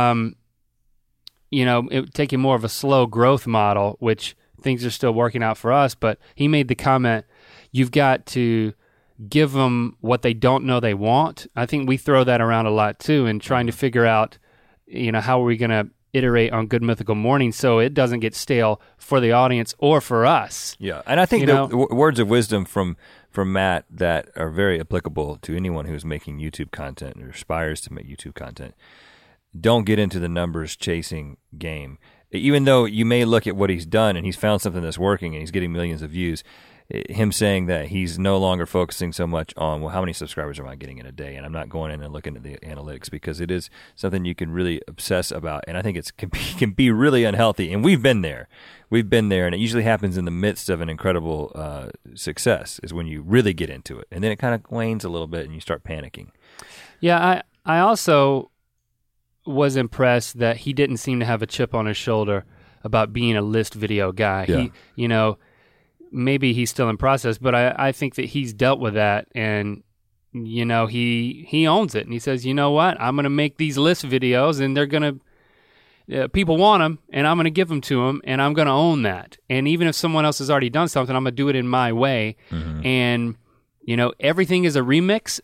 It taking more of a slow growth model, which things are still working out for us. But he made the comment, you've got to give them what they don't know they want. I think we throw that around a lot too, and trying to figure out, how are we going to iterate on Good Mythical Morning so it doesn't get stale for the audience or for us. Yeah, and I think the words of wisdom from from Matt that are very applicable to anyone who's making YouTube content or aspires to make YouTube content. Don't get into the numbers chasing game. Even though you may look at what he's done and he's found something that's working and he's getting millions of views, him saying that he's no longer focusing so much on, well, how many subscribers am I getting in a day? And I'm not going in and looking at the analytics, because it is something you can really obsess about. And I think it can be really unhealthy. And we've been there. And it usually happens in the midst of an incredible success is when you really get into it. And then it kind of wanes a little bit and you start panicking. Yeah, I also was impressed that he didn't seem to have a chip on his shoulder about being a list video guy. Yeah. He, maybe he's still in process, but I think that he's dealt with that, and he owns it, and he says, you know what, I'm going to make these list videos, and they're going to people want them, and I'm going to give them to them, and I'm going to own that. And even if someone else has already done something, I'm going to do it in my way. Mm-hmm. And everything is a remix.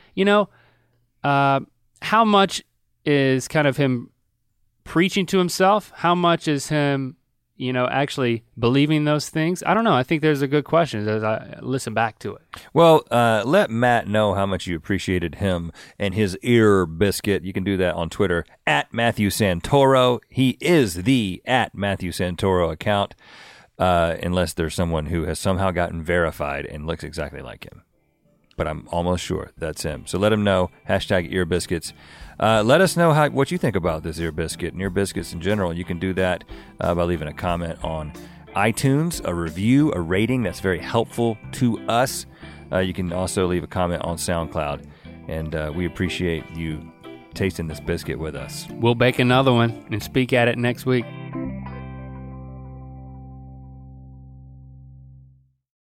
How much is kind of him preaching to himself? How much is him, actually believing those things? I don't know. I think there's a good question as I listen back to it. Well, let Matt know how much you appreciated him and his ear biscuit. You can do that on Twitter at Matthew Santoro. He is the at Matthew Santoro account, unless there's someone who has somehow gotten verified and looks exactly like him. But I'm almost sure that's him. So let him know. Hashtag ear biscuits. Let us know what you think about this ear biscuit and ear biscuits in general. You can do that by leaving a comment on iTunes, a review, a rating. That's very helpful to us. You can also leave a comment on SoundCloud, and we appreciate you tasting this biscuit with us. We'll bake another one and speak at it next week.